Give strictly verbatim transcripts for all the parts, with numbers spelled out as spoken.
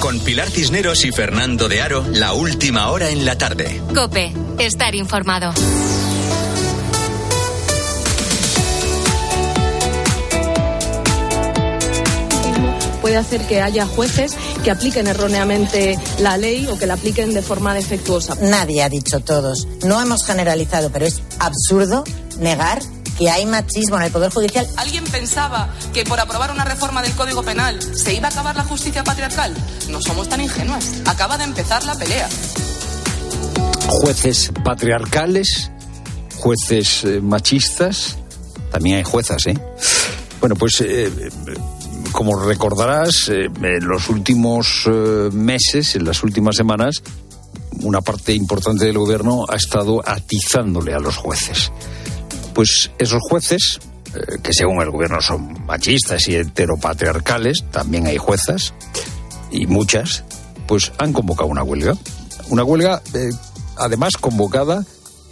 Con Pilar Cisneros y Fernando de Aro, la última hora en la tarde. COPE, estar informado. Puede hacer que haya jueces que apliquen erróneamente la ley o que la apliquen de forma defectuosa. Nadie ha dicho todos. No hemos generalizado, pero es absurdo negar que hay machismo en el Poder Judicial. ¿Alguien pensaba que por aprobar una reforma del Código Penal se iba a acabar la justicia patriarcal? No somos tan ingenuas. Acaba de empezar la pelea. Jueces patriarcales, jueces eh, machistas, también hay juezas, ¿eh? Bueno, pues... Eh, Como recordarás, eh, en los últimos eh, meses, en las últimas semanas, una parte importante del gobierno ha estado atizándole a los jueces. Pues esos jueces, eh, que según el gobierno son machistas y heteropatriarcales, también hay juezas, y muchas, pues han convocado una huelga. Una huelga, eh, además, convocada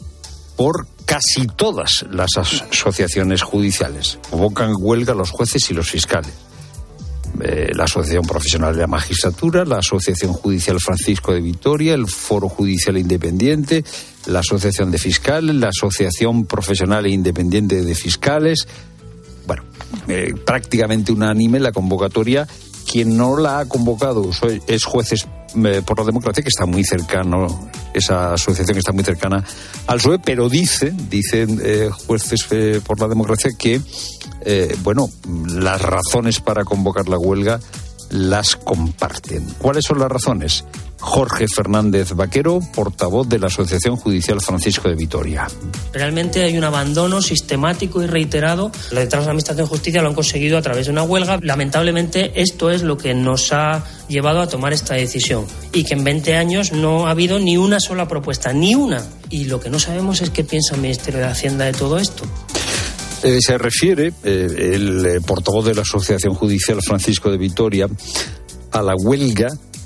por casi todas las asociaciones judiciales. Convocan huelga los jueces y los fiscales. Eh, la Asociación Profesional de la Magistratura, la Asociación Judicial Francisco de Vitoria, el Foro Judicial Independiente, la Asociación de Fiscales, la Asociación Profesional e Independiente de Fiscales. Bueno, eh, prácticamente unánime la convocatoria. Quien no la ha convocado es Jueces eh, por la Democracia, que está muy cercano, esa asociación está muy cercana al P S O E, pero dice, dicen eh, Jueces eh, por la Democracia que Eh, bueno, las razones para convocar la huelga las comparten. ¿Cuáles son las razones? Jorge Fernández Vaquero, portavoz de la Asociación Judicial Francisco de Vitoria. Realmente hay un abandono sistemático y reiterado. Los letrados de la Administración de Justicia lo han conseguido a través de una huelga. Lamentablemente, esto es lo que nos ha llevado a tomar esta decisión. Y que en veinte años no ha habido ni una sola propuesta, ni una. Y lo que no sabemos es qué piensa el Ministerio de Hacienda de todo esto. Eh, se refiere eh, el eh, portavoz de la Asociación Judicial Francisco de Vitoria a la huelga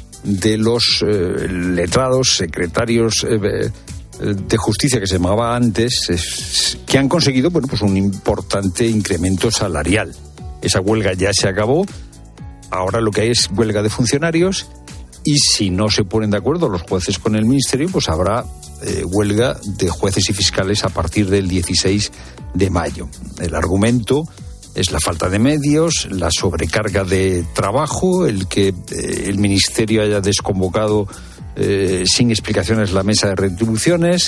de los eh, letrados, secretarios eh, de justicia que se llamaba antes, es, que han conseguido bueno, pues un importante incremento salarial. Esa huelga ya se acabó, ahora lo que hay es huelga de funcionarios y si no se ponen de acuerdo los jueces con el Ministerio, pues habrá eh, huelga de jueces y fiscales a partir del dieciséis de mayo. El argumento es la falta de medios, la sobrecarga de trabajo, el que eh, el Ministerio haya desconvocado eh, sin explicaciones la mesa de retribuciones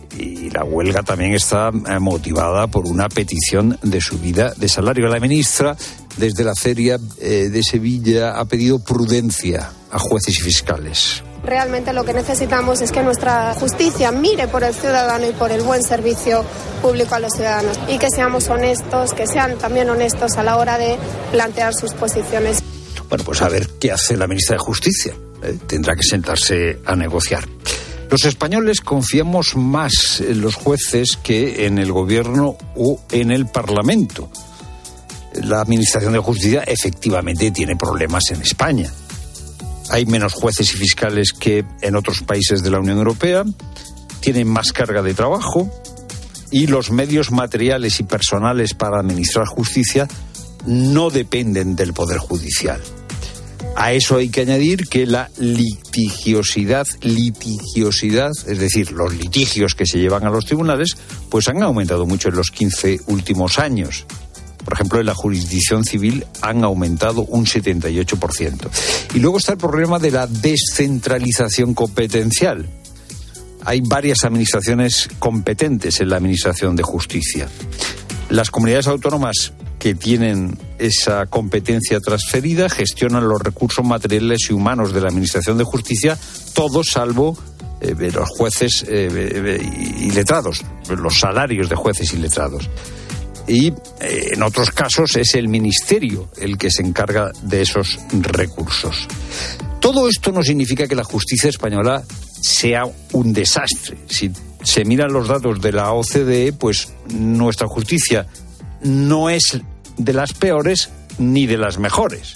y la huelga también está eh, motivada por una petición de subida de salario. La ministra, desde la feria eh, de Sevilla, ha pedido prudencia a jueces y fiscales. Realmente lo que necesitamos es que nuestra justicia mire por el ciudadano y por el buen servicio público a los ciudadanos y que seamos honestos, que sean también honestos a la hora de plantear sus posiciones. Bueno, pues a ver qué hace la ministra de Justicia. Eh, tendrá que sentarse a negociar. Los españoles confiamos más en los jueces que en el gobierno o en el Parlamento. La Administración de Justicia efectivamente tiene problemas en España. Hay menos jueces y fiscales que en otros países de la Unión Europea, tienen más carga de trabajo y los medios materiales y personales para administrar justicia no dependen del Poder Judicial. A eso hay que añadir que la litigiosidad, litigiosidad, es decir, los litigios que se llevan a los tribunales, pues han aumentado mucho en los quince últimos años. Por ejemplo, en la jurisdicción civil han aumentado un setenta y ocho por ciento. Y luego está el problema de la descentralización competencial. Hay varias administraciones competentes en la administración de justicia. Las comunidades autónomas que tienen esa competencia transferida gestionan los recursos materiales y humanos de la administración de justicia, todos salvo eh, los jueces eh, y letrados, los salarios de jueces y letrados. Y eh, en otros casos es el Ministerio el que se encarga de esos recursos. Todo esto no significa que la justicia española sea un desastre. Si se miran los datos de la O C D E, pues nuestra justicia no es de las peores ni de las mejores.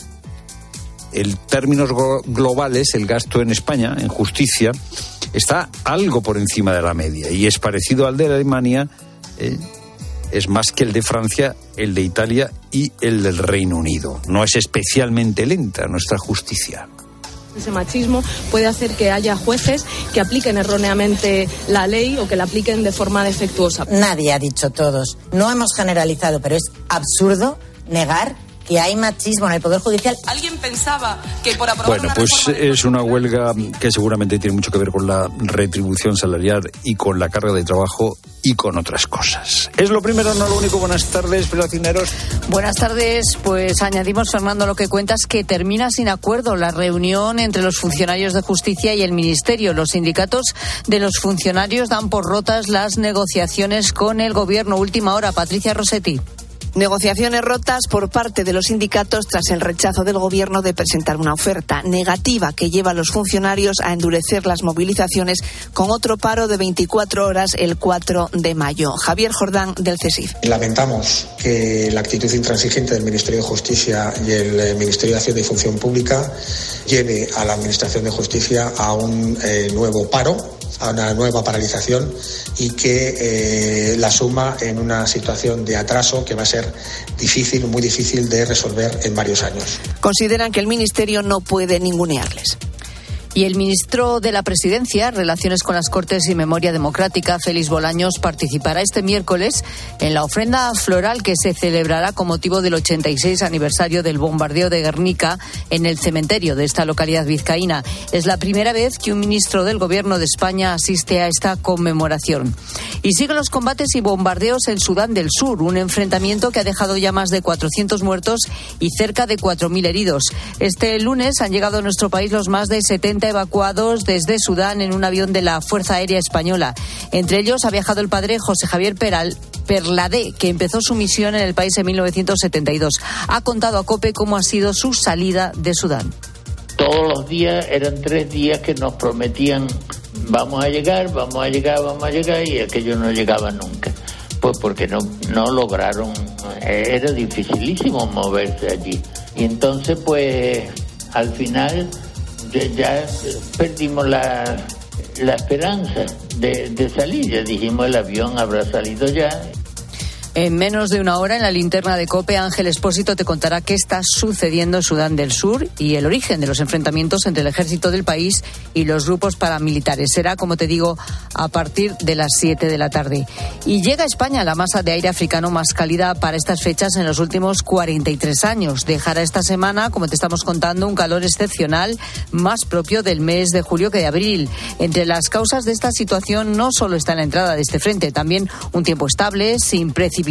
En términos globales, el gasto en España, en justicia, está algo por encima de la media y es parecido al de Alemania, eh, es más que el de Francia, el de Italia y el del Reino Unido. No es especialmente lenta nuestra justicia. Ese machismo puede hacer que haya jueces que apliquen erróneamente la ley o que la apliquen de forma defectuosa. Nadie ha dicho todos. No hemos generalizado, pero es absurdo negar que hay machismo en el Poder Judicial. ¿Alguien pensaba que por aprobar Bueno, una pues reforma es una huelga que seguramente tiene mucho que ver con la retribución salarial y con la carga de trabajo y con otras cosas. Es lo primero, no lo único. Buenas tardes, Pilar Cisneros. Buenas tardes. Pues añadimos, Fernando, lo que cuentas, que termina sin acuerdo la reunión entre los funcionarios de justicia y el Ministerio. Los sindicatos de los funcionarios dan por rotas las negociaciones con el Gobierno. Última hora, Patricia Rossetti. Negociaciones rotas por parte de los sindicatos tras el rechazo del Gobierno de presentar una oferta negativa que lleva a los funcionarios a endurecer las movilizaciones con otro paro de veinticuatro horas el cuatro de mayo. Javier Jordán, del CESIF. Lamentamos que la actitud intransigente del Ministerio de Justicia y el Ministerio de Hacienda y Función Pública lleve a la Administración de Justicia a un eh, nuevo paro, a una nueva paralización, y que eh, la suma en una situación de atraso que va a ser difícil, muy difícil de resolver en varios años. Consideran que el Ministerio no puede ningunearles. Y el ministro de la Presidencia, Relaciones con las Cortes y Memoria Democrática, Félix Bolaños, participará este miércoles en la ofrenda floral que se celebrará con motivo del ochenta y seis aniversario del bombardeo de Guernica en el cementerio de esta localidad vizcaína. Es la primera vez que un ministro del Gobierno de España asiste a esta conmemoración. Y siguen los combates y bombardeos en Sudán del Sur, un enfrentamiento que ha dejado ya más de cuatrocientos muertos y cerca de cuatro mil heridos. Este lunes han llegado a nuestro país los más de setenta evacuados desde Sudán en un avión de la Fuerza Aérea Española. Entre ellos ha viajado el padre José Javier Peral, Perladé, que empezó su misión en el país en mil novecientos setenta y dos. Ha contado a COPE cómo ha sido su salida de Sudán. Todos los días eran tres días que nos prometían vamos a llegar, vamos a llegar, vamos a llegar, y aquello no llegaba nunca. Pues porque no, no lograron, era dificilísimo moverse allí. Y entonces pues al final ya, ya perdimos la, la esperanza de, de salir. Ya dijimos el avión habrá salido ya. En menos de una hora, en la linterna de COPE, Ángel Expósito te contará qué está sucediendo en Sudán del Sur y el origen de los enfrentamientos entre el ejército del país y los grupos paramilitares. Será, como te digo, a partir de las siete de la tarde. Y llega a España la masa de aire africano más cálida para estas fechas en los últimos cuarenta y tres años. Dejará esta semana, como te estamos contando, un calor excepcional más propio del mes de julio que de abril. Entre las causas de esta situación no solo está la entrada de este frente, también un tiempo estable, sin precipitaciones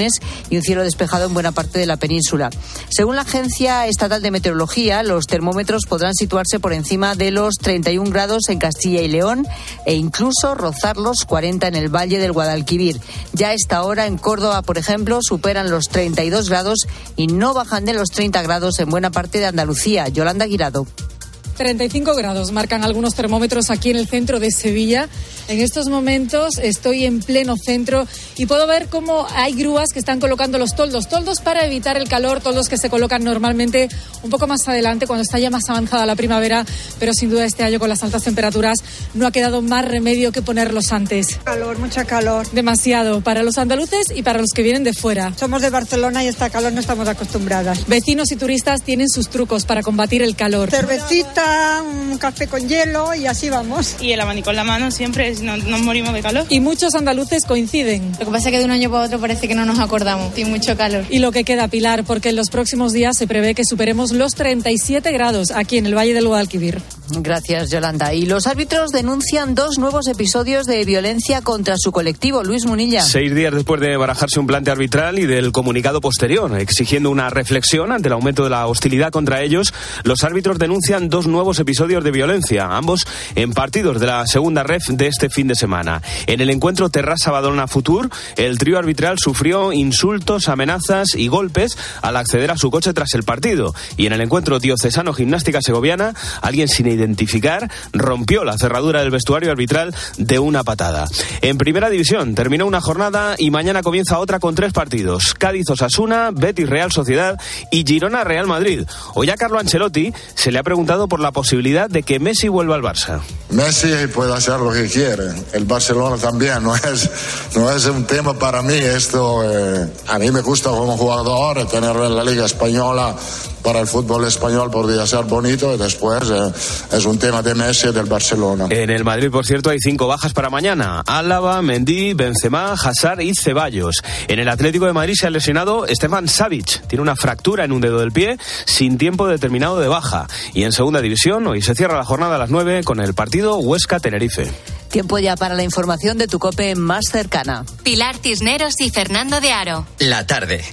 y un cielo despejado en buena parte de la península. Según la Agencia Estatal de Meteorología, los termómetros podrán situarse por encima de los treinta y un grados en Castilla y León e incluso rozar los cuarenta en el Valle del Guadalquivir. Ya a esta hora en Córdoba, por ejemplo, superan los treinta y dos grados y no bajan de los treinta grados en buena parte de Andalucía. Yolanda Guirado. treinta y cinco grados marcan algunos termómetros aquí en el centro de Sevilla. En estos momentos estoy en pleno centro y puedo ver cómo hay grúas que están colocando los toldos. Toldos para evitar el calor, toldos que se colocan normalmente un poco más adelante cuando está ya más avanzada la primavera, pero sin duda este año con las altas temperaturas no ha quedado más remedio que ponerlos antes. Calor, mucha calor. Demasiado para los andaluces y para los que vienen de fuera. Somos de Barcelona y esta calor no estamos acostumbradas. Vecinos y turistas tienen sus trucos para combatir el calor. Cervecita, un café con hielo y así vamos. Y el abanico en la mano siempre, no nos morimos de calor. Y muchos andaluces coinciden. Lo que pasa es que de un año para otro parece que no nos acordamos. Tiene mucho calor. Y lo que queda, Pilar, porque en los próximos días se prevé que superemos los treinta y siete grados aquí en el Valle del Guadalquivir. Gracias, Yolanda. Y los árbitros denuncian dos nuevos episodios de violencia contra su colectivo. Luis Munilla. Seis días después de barajarse un plante arbitral y del comunicado posterior, exigiendo una reflexión ante el aumento de la hostilidad contra ellos, los árbitros denuncian dos nuevos episodios de violencia, ambos en partidos de la segunda ref de este fin de semana. En el encuentro Terrassa-Badalona Futur, el trío arbitral sufrió insultos, amenazas y golpes al acceder a su coche tras el partido. Y en el encuentro Diocesano Gimnástica Segoviana, alguien sin identificar rompió la cerradura del vestuario arbitral de una patada. En Primera División terminó una jornada y mañana comienza otra con tres partidos: Cádiz-Osasuna, Betis-Real Sociedad y Girona-Real Madrid. Hoy a Carlo Ancelotti se le ha preguntado por la posibilidad de que Messi vuelva al Barça. Messi puede hacer lo que quiere, el Barcelona también, no es, no es un tema para mí esto. Eh, a mí me gusta como jugador tener en la Liga Española para el fútbol español podría ser bonito y después eh, es un tema de Messi y del Barcelona. En el Madrid, por cierto, hay cinco bajas para mañana: Álava, Mendy, Benzema, Hazard y Ceballos. En el Atlético de Madrid se ha lesionado Stefan Savic, tiene una fractura en un dedo del pie, sin tiempo determinado de baja. Y en segunda división, hoy se cierra la jornada a las nueve con el partido Huesca-Tenerife. Tiempo ya para la información de tu COPE más cercana. Pilar Cisneros y Fernando de Aro. La tarde.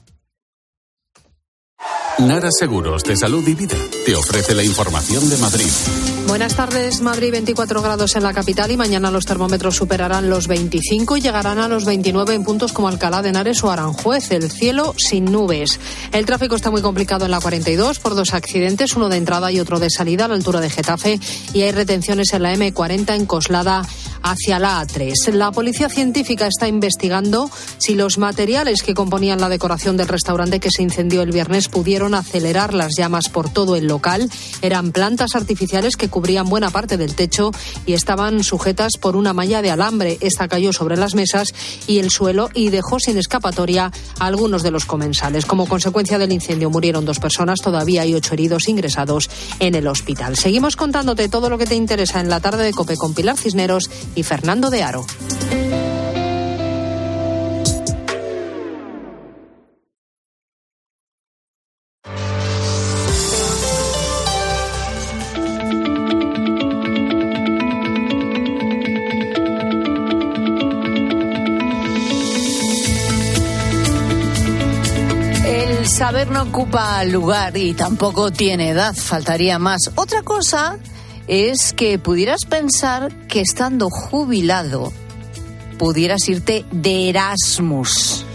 Nara Seguros de Salud y Vida te ofrece la información de Madrid. Buenas tardes. Madrid, veinticuatro grados en la capital y mañana los termómetros superarán los veinticinco y llegarán a los veintinueve en puntos como Alcalá de Henares o Aranjuez. El cielo sin nubes. El tráfico está muy complicado en la cuarenta y dos por dos accidentes, uno de entrada y otro de salida a la altura de Getafe, y hay retenciones en la eme cuarenta en Coslada hacia la a tres. La policía científica está investigando si los materiales que componían la decoración del restaurante que se incendió el viernes pudieron acelerar las llamas por todo el local. Eran plantas artificiales que cubrían buena parte del techo y estaban sujetas por una malla de alambre. Esta cayó sobre las mesas y el suelo y dejó sin escapatoria a algunos de los comensales. Como consecuencia del incendio murieron dos personas, todavía hay ocho heridos ingresados en el hospital. Seguimos contándote todo lo que te interesa en la tarde de COPE con Pilar Cisneros y Fernando de Aro. El saber no ocupa lugar y tampoco tiene edad, faltaría más. Otra cosa es que pudieras pensar que estando jubilado pudieras irte de Erasmus.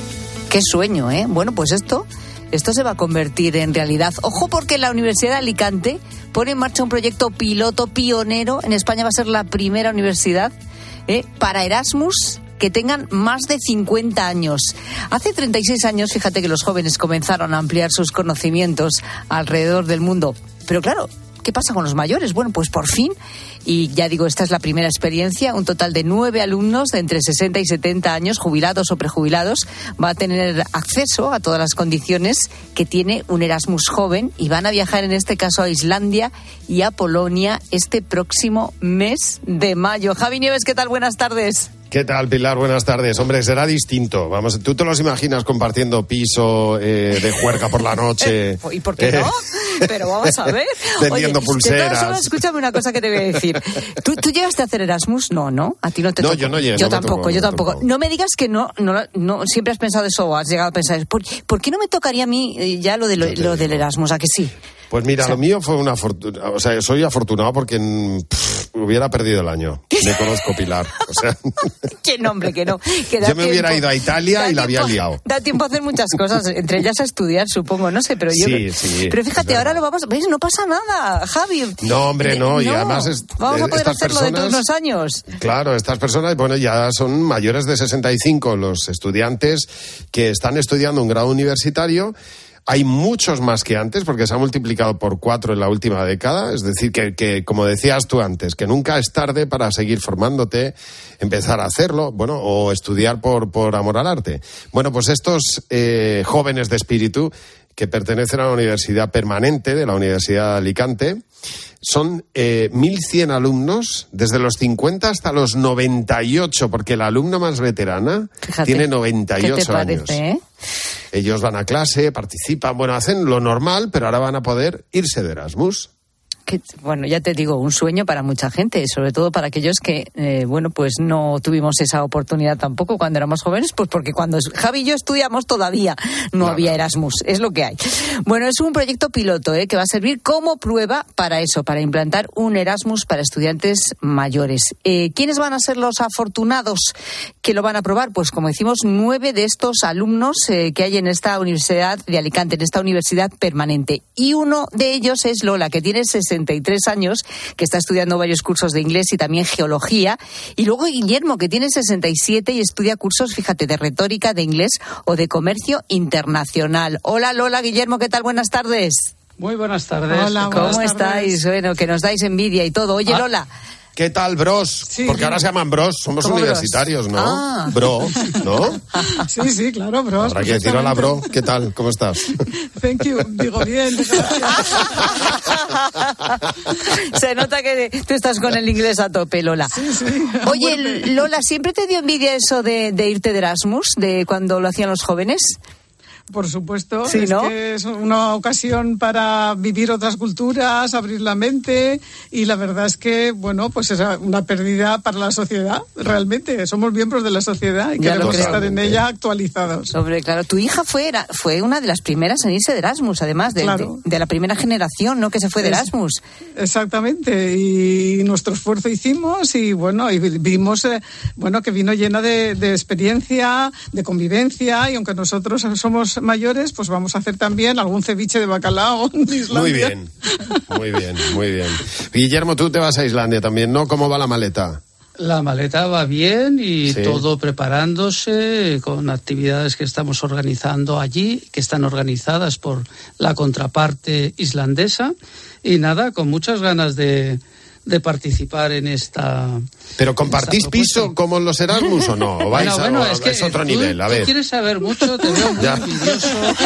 Qué sueño, ¿eh? Bueno, pues esto, esto se va a convertir en realidad. Ojo, porque la Universidad de Alicante pone en marcha un proyecto piloto pionero. En España va a ser la primera universidad ¿eh? para Erasmus que tengan más de cincuenta años. Hace treinta y seis años, fíjate que los jóvenes comenzaron a ampliar sus conocimientos alrededor del mundo. Pero claro, ¿qué pasa con los mayores? Bueno, pues por fin, y ya digo, esta es la primera experiencia, un total de nueve alumnos de entre sesenta y setenta años, jubilados o prejubilados, va a tener acceso a todas las condiciones que tiene un Erasmus joven y van a viajar en este caso a Islandia y a Polonia este próximo mes de mayo. Javi Nieves, ¿qué tal? Buenas tardes. ¿Qué tal, Pilar? Buenas tardes. Hombre, será distinto. Vamos, tú te los imaginas compartiendo piso eh, de juerga por la noche. ¿Y por qué no? Eh, Pero vamos a ver. Vendiendo Oye, pulseras. De todas formas, escúchame una cosa que te voy a decir. ¿Tú, ¿Tú llegaste a hacer Erasmus? No, ¿no? A ti no te No, tocó. yo no llegué. Yo no tampoco, tocó, yo no tampoco. tocó. No me digas que no, no, no, siempre has pensado eso o has llegado a pensar, ¿por, ¿por qué no me tocaría a mí eh, ya lo, de lo, lo del Erasmus? ¿A que sí? Pues mira, O sea, lo mío fue una fortuna. O sea, soy afortunado porque pff, hubiera perdido el año. Me conozco, Pilar. O sea, qué nombre, que no. Que da yo me hubiera tiempo. ido a Italia Da y la había tiempo- liado. Da tiempo a hacer muchas cosas, entre ellas a estudiar, supongo, no sé, pero yo... Sí, sí, Pero es fíjate, verdad. ahora lo vamos... ¿Ves? No pasa nada, Javi. No, hombre, no. Y No, además es- vamos a eh, poder estas hacerlo dentro de personas- unos años. Claro, estas personas, bueno, ya son mayores de sesenta y cinco los estudiantes que están estudiando un grado universitario. Hay muchos más que antes, porque se ha multiplicado por cuatro en la última década. Es decir, que, que como decías tú antes, que nunca es tarde para seguir formándote, empezar a hacerlo, bueno, o estudiar por, por amor al arte. Bueno, pues estos eh, jóvenes de espíritu que pertenecen a la Universidad Permanente de la Universidad de Alicante son eh, mil cien alumnos, desde los cincuenta hasta los noventa y ocho, porque la alumna más veterana Fíjate, tiene noventa y ocho ¿qué te parece, años. eh? Ellos van a clase, participan, bueno, hacen lo normal, pero ahora van a poder irse de Erasmus. Que, bueno, ya te digo, un sueño para mucha gente, sobre todo para aquellos que, eh, bueno, pues no tuvimos esa oportunidad tampoco cuando éramos jóvenes, pues porque cuando Javi y yo estudiamos todavía no, no había Erasmus, es lo que hay. Bueno, es un proyecto piloto, ¿eh? que va a servir como prueba para eso, para implantar un Erasmus para estudiantes mayores. Eh, ¿Quiénes van a ser los afortunados que lo van a probar? Pues como decimos, nueve de estos alumnos eh, que hay en esta Universidad de Alicante, en esta Universidad Permanente. Y uno de ellos es Lola, que tiene sesenta y tres años, que está estudiando varios cursos de inglés y también geología. Y luego Guillermo, que tiene sesenta y siete y estudia cursos, fíjate, de retórica, de inglés o de comercio internacional. Hola Lola, Guillermo, ¿qué tal? Buenas tardes. Muy buenas tardes. Hola, ¿cómo estáis? Bueno, que nos dais envidia y todo. Oye, Ah. Lola, ¿Qué tal, bros? Sí, Porque sí. ahora se llaman bros, somos universitarios, bros? ¿no? Ah. Bro, ¿no? Sí, sí, claro, bros. Habrá que decir hola, bro, ¿qué tal? ¿Cómo estás? Thank you. Digo bien, Se nota que tú estás con el inglés a tope, Lola. Sí, sí. Oye, Lola, ¿siempre te dio envidia eso de, de irte de Erasmus, de cuando lo hacían los jóvenes? Por supuesto, Sí, es ¿no? que es una ocasión para vivir otras culturas, abrir la mente, y la verdad es que, bueno, pues es una pérdida para la sociedad, realmente. Somos miembros de la sociedad y Ya lo queremos creo. estar en ella actualizados. Hombre, claro, tu hija fue, era- fue una de las primeras en irse de Erasmus, además, de, Claro. de, de la primera generación, ¿no?, que se fue de Es- Erasmus. Exactamente, y nuestro esfuerzo hicimos y bueno, y vimos eh, bueno, que vino llena de, de experiencia, de convivencia, y aunque nosotros somos mayores, pues vamos a hacer también algún ceviche de bacalao en Islandia. Muy bien, muy bien, muy bien. Guillermo, tú te vas a Islandia también, ¿no? ¿Cómo va la maleta? La maleta va bien y Sí. todo preparándose con actividades que estamos organizando allí, que están organizadas por la contraparte islandesa, y nada, con muchas ganas de, de participar en esta... ¿Pero compartís esta propuesta. piso como en los Erasmus o no? ¿O vais Bueno, a, bueno, o es que otro tú- nivel? A tú ver. quieres saber mucho, te veo muy Ya. envidioso.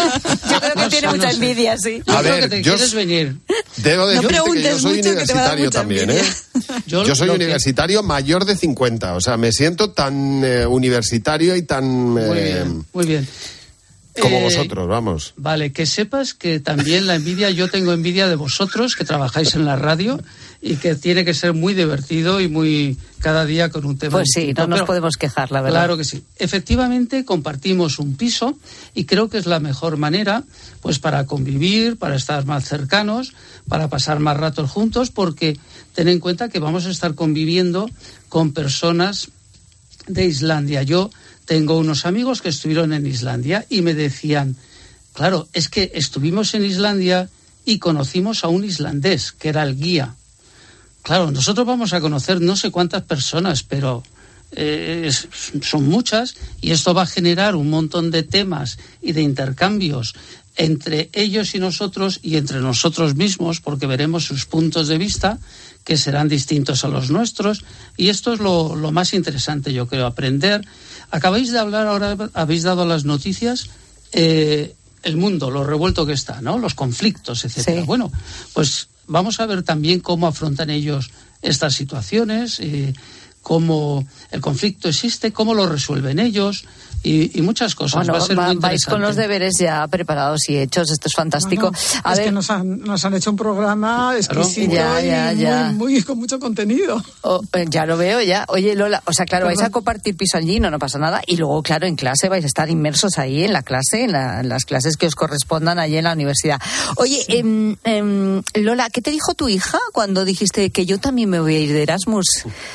Yo creo que No tiene sé, mucha no sé. envidia, sí. Yo A creo ver, que te yo quieres s- venir. Debo No decirte que preguntes yo soy mucho, que te va a dar universitario mucha también, ¿eh? envidia. Yo, Yo soy lo que- universitario mayor de cincuenta, o sea, me siento tan eh, universitario y tan... Muy eh, bien, muy bien. como Eh, vosotros, vamos. Vale, que sepas que también la envidia, yo tengo envidia de vosotros que trabajáis en la radio y que tiene que ser muy divertido y muy cada día con un tema Pues sí, distinto. no nos Pero- podemos quejar, la verdad. Claro que sí. Efectivamente, compartimos un piso y creo que es la mejor manera, pues, para convivir, para estar más cercanos, para pasar más ratos juntos, porque ten en cuenta que vamos a estar conviviendo con personas de Islandia. Yo tengo unos amigos que estuvieron en Islandia y me decían, claro, es que estuvimos en Islandia y conocimos a un islandés, que era el guía. Claro, nosotros vamos a conocer no sé cuántas personas, pero eh, es- son muchas, y esto va a generar un montón de temas y de intercambios entre ellos y nosotros y entre nosotros mismos, porque veremos sus puntos de vista que serán distintos a los nuestros, y esto es lo, lo más interesante, yo creo, aprender. Acabáis de hablar ahora, habéis dado las noticias, eh, el mundo, lo revuelto que está, ¿no? Los conflictos, etcétera. Sí. Bueno, pues vamos a ver también cómo afrontan ellos estas situaciones, eh, cómo el conflicto existe, cómo lo resuelven ellos y, y muchas cosas. Bueno, va a ser va- muy vais con los interesante. deberes ya preparados y hechos, esto es fantástico. Bueno, a es ver, que nos han, nos han hecho un programa exquisito Ya, ya, y ya. Muy, muy con mucho contenido. oh, eh, ya lo veo, ya. Oye, Lola, o sea, claro, vais a Perdón. compartir piso allí, no, no pasa nada. Y luego, claro, en clase vais a estar inmersos ahí en la clase, en, la- en las clases que os correspondan allí en la universidad. Oye, em, em, Lola, ¿qué te dijo tu hija cuando dijiste que yo también me voy a ir de Erasmus?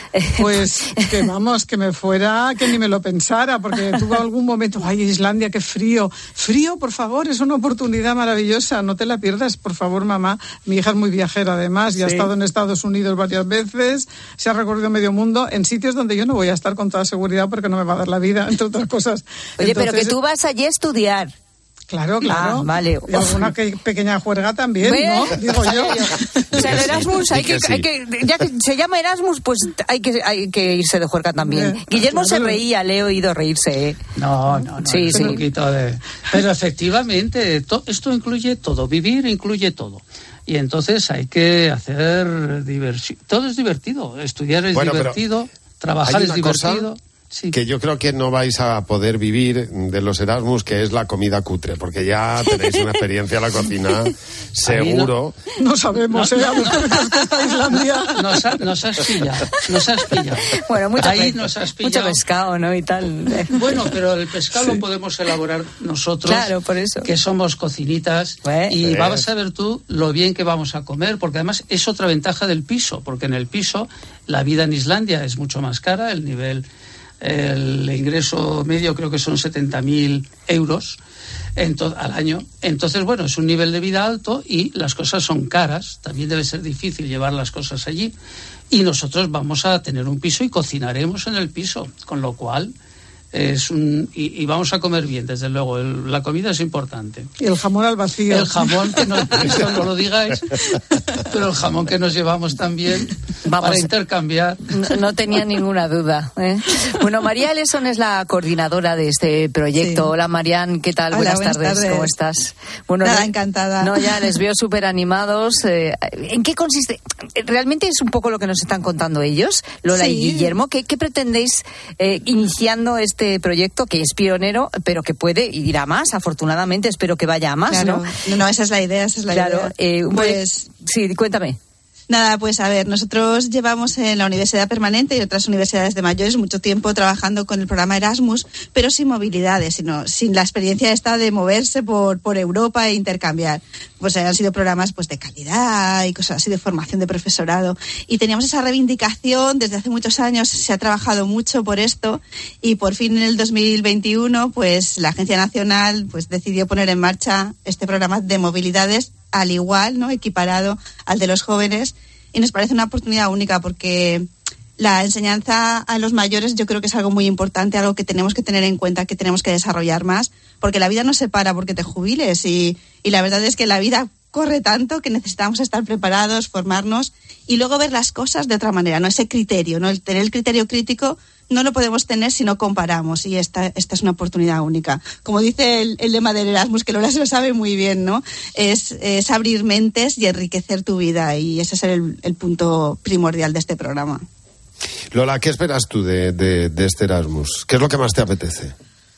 Pues que vamos, que me fuera, que ni me lo pensara, porque tuvo algún momento, ay, Islandia, qué frío. Frío, por favor, es una oportunidad maravillosa, no te la pierdas, por favor, mamá. Mi hija es muy viajera, además, y ha Sí. estado en Estados Unidos varias veces, se ha recorrido medio mundo, en sitios donde yo no voy a estar con toda seguridad porque no me va a dar la vida, entre otras cosas. Oye, pero que Entonces, tú vas allí a estudiar. Claro, claro. Ah, vale. Y alguna que- pequeña juerga también, Bueno, ¿no? Digo yo. O sea, el Erasmus, hay Y que que, sí. hay que, ya que se llama Erasmus, pues hay que, hay que irse de juerga también. Eh, Guillermo se claro. reía, le he oído reírse. ¿eh? No, no, no. Sí, es sí. un poquito de... Pero efectivamente, to- esto incluye todo. Vivir incluye todo. Y entonces hay que hacer diversión. Todo es divertido. Estudiar es Bueno, pero divertido. Trabajar hay es una cosa divertido. Sí. que yo creo que no vais a poder vivir de los Erasmus, que es la comida cutre, porque ya tenéis una experiencia en la cocina, seguro. No sabemos, ¿eh? A ver qué veces que está Islandia. Nos, ha- nos has pillado. Nos has pillado. Bueno, mucho, Ahí pe- nos has mucho pillado. pescado, ¿no? Y tal. Bueno, pero el pescado lo podemos elaborar nosotros, Claro, por eso. que somos cocinitas, Bueno. y Eh. vas a ver tú lo bien que vamos a comer, porque además es otra ventaja del piso, porque en el piso la vida en Islandia es mucho más cara, el nivel, el ingreso medio creo que son setenta mil euros ento- al año. Entonces, bueno, es un nivel de vida alto y las cosas son caras, también debe ser difícil llevar las cosas allí. Y nosotros vamos a tener un piso y cocinaremos en el piso, con lo cual es un y, y vamos a comer bien, desde luego. El- la comida es importante. Y el jamón al vacío. El jamón, que no, esto no lo digáis, pero el jamón que nos llevamos también Vamos, para intercambiar. No, no tenía ninguna duda. ¿eh? Bueno, María Leson es la coordinadora de este proyecto. Sí. Hola, Marian, ¿qué tal? Hola, buenas, buenas tardes. tardes, ¿cómo estás? Bueno, Nada, le, encantada. No, ya les veo súper animados. Eh, ¿En qué consiste? Realmente es un poco lo que nos están contando ellos, Lola sí. y Guillermo. ¿Qué, qué pretendéis eh, iniciando este proyecto que es pionero, pero que puede ir a más? Afortunadamente, espero que vaya a más, claro. ¿no? No, esa es la idea, esa es la claro, idea. Eh, pues sí, cuéntame. Nada, pues a ver, nosotros llevamos en la Universidad Permanente y otras universidades de mayores mucho tiempo trabajando con el programa Erasmus, pero sin movilidades, sino sin la experiencia esta de moverse por, por Europa e intercambiar. Pues han sido programas pues de calidad y cosas así, de formación de profesorado. Y teníamos esa reivindicación, desde hace muchos años se ha trabajado mucho por esto y por fin en el dos mil veintiuno pues la Agencia Nacional pues decidió poner en marcha este programa de movilidades al igual, ¿no? Equiparado al de los jóvenes, y nos parece una oportunidad única porque la enseñanza a los mayores yo creo que es algo muy importante, algo que tenemos que tener en cuenta, que tenemos que desarrollar más, porque la vida no se para porque te jubiles y, y la verdad es que la vida corre tanto que necesitamos estar preparados, formarnos y luego ver las cosas de otra manera, ¿no? Ese criterio, ¿no? El tener el criterio crítico no lo podemos tener si no comparamos y esta, esta es una oportunidad única. Como dice el, el lema del Erasmus, que Lola se lo sabe muy bien, ¿no? Es, es abrir mentes y enriquecer tu vida y ese es el, el punto primordial de este programa. Lola, ¿qué esperas tú de, de, de este Erasmus? ¿Qué es lo que más te apetece?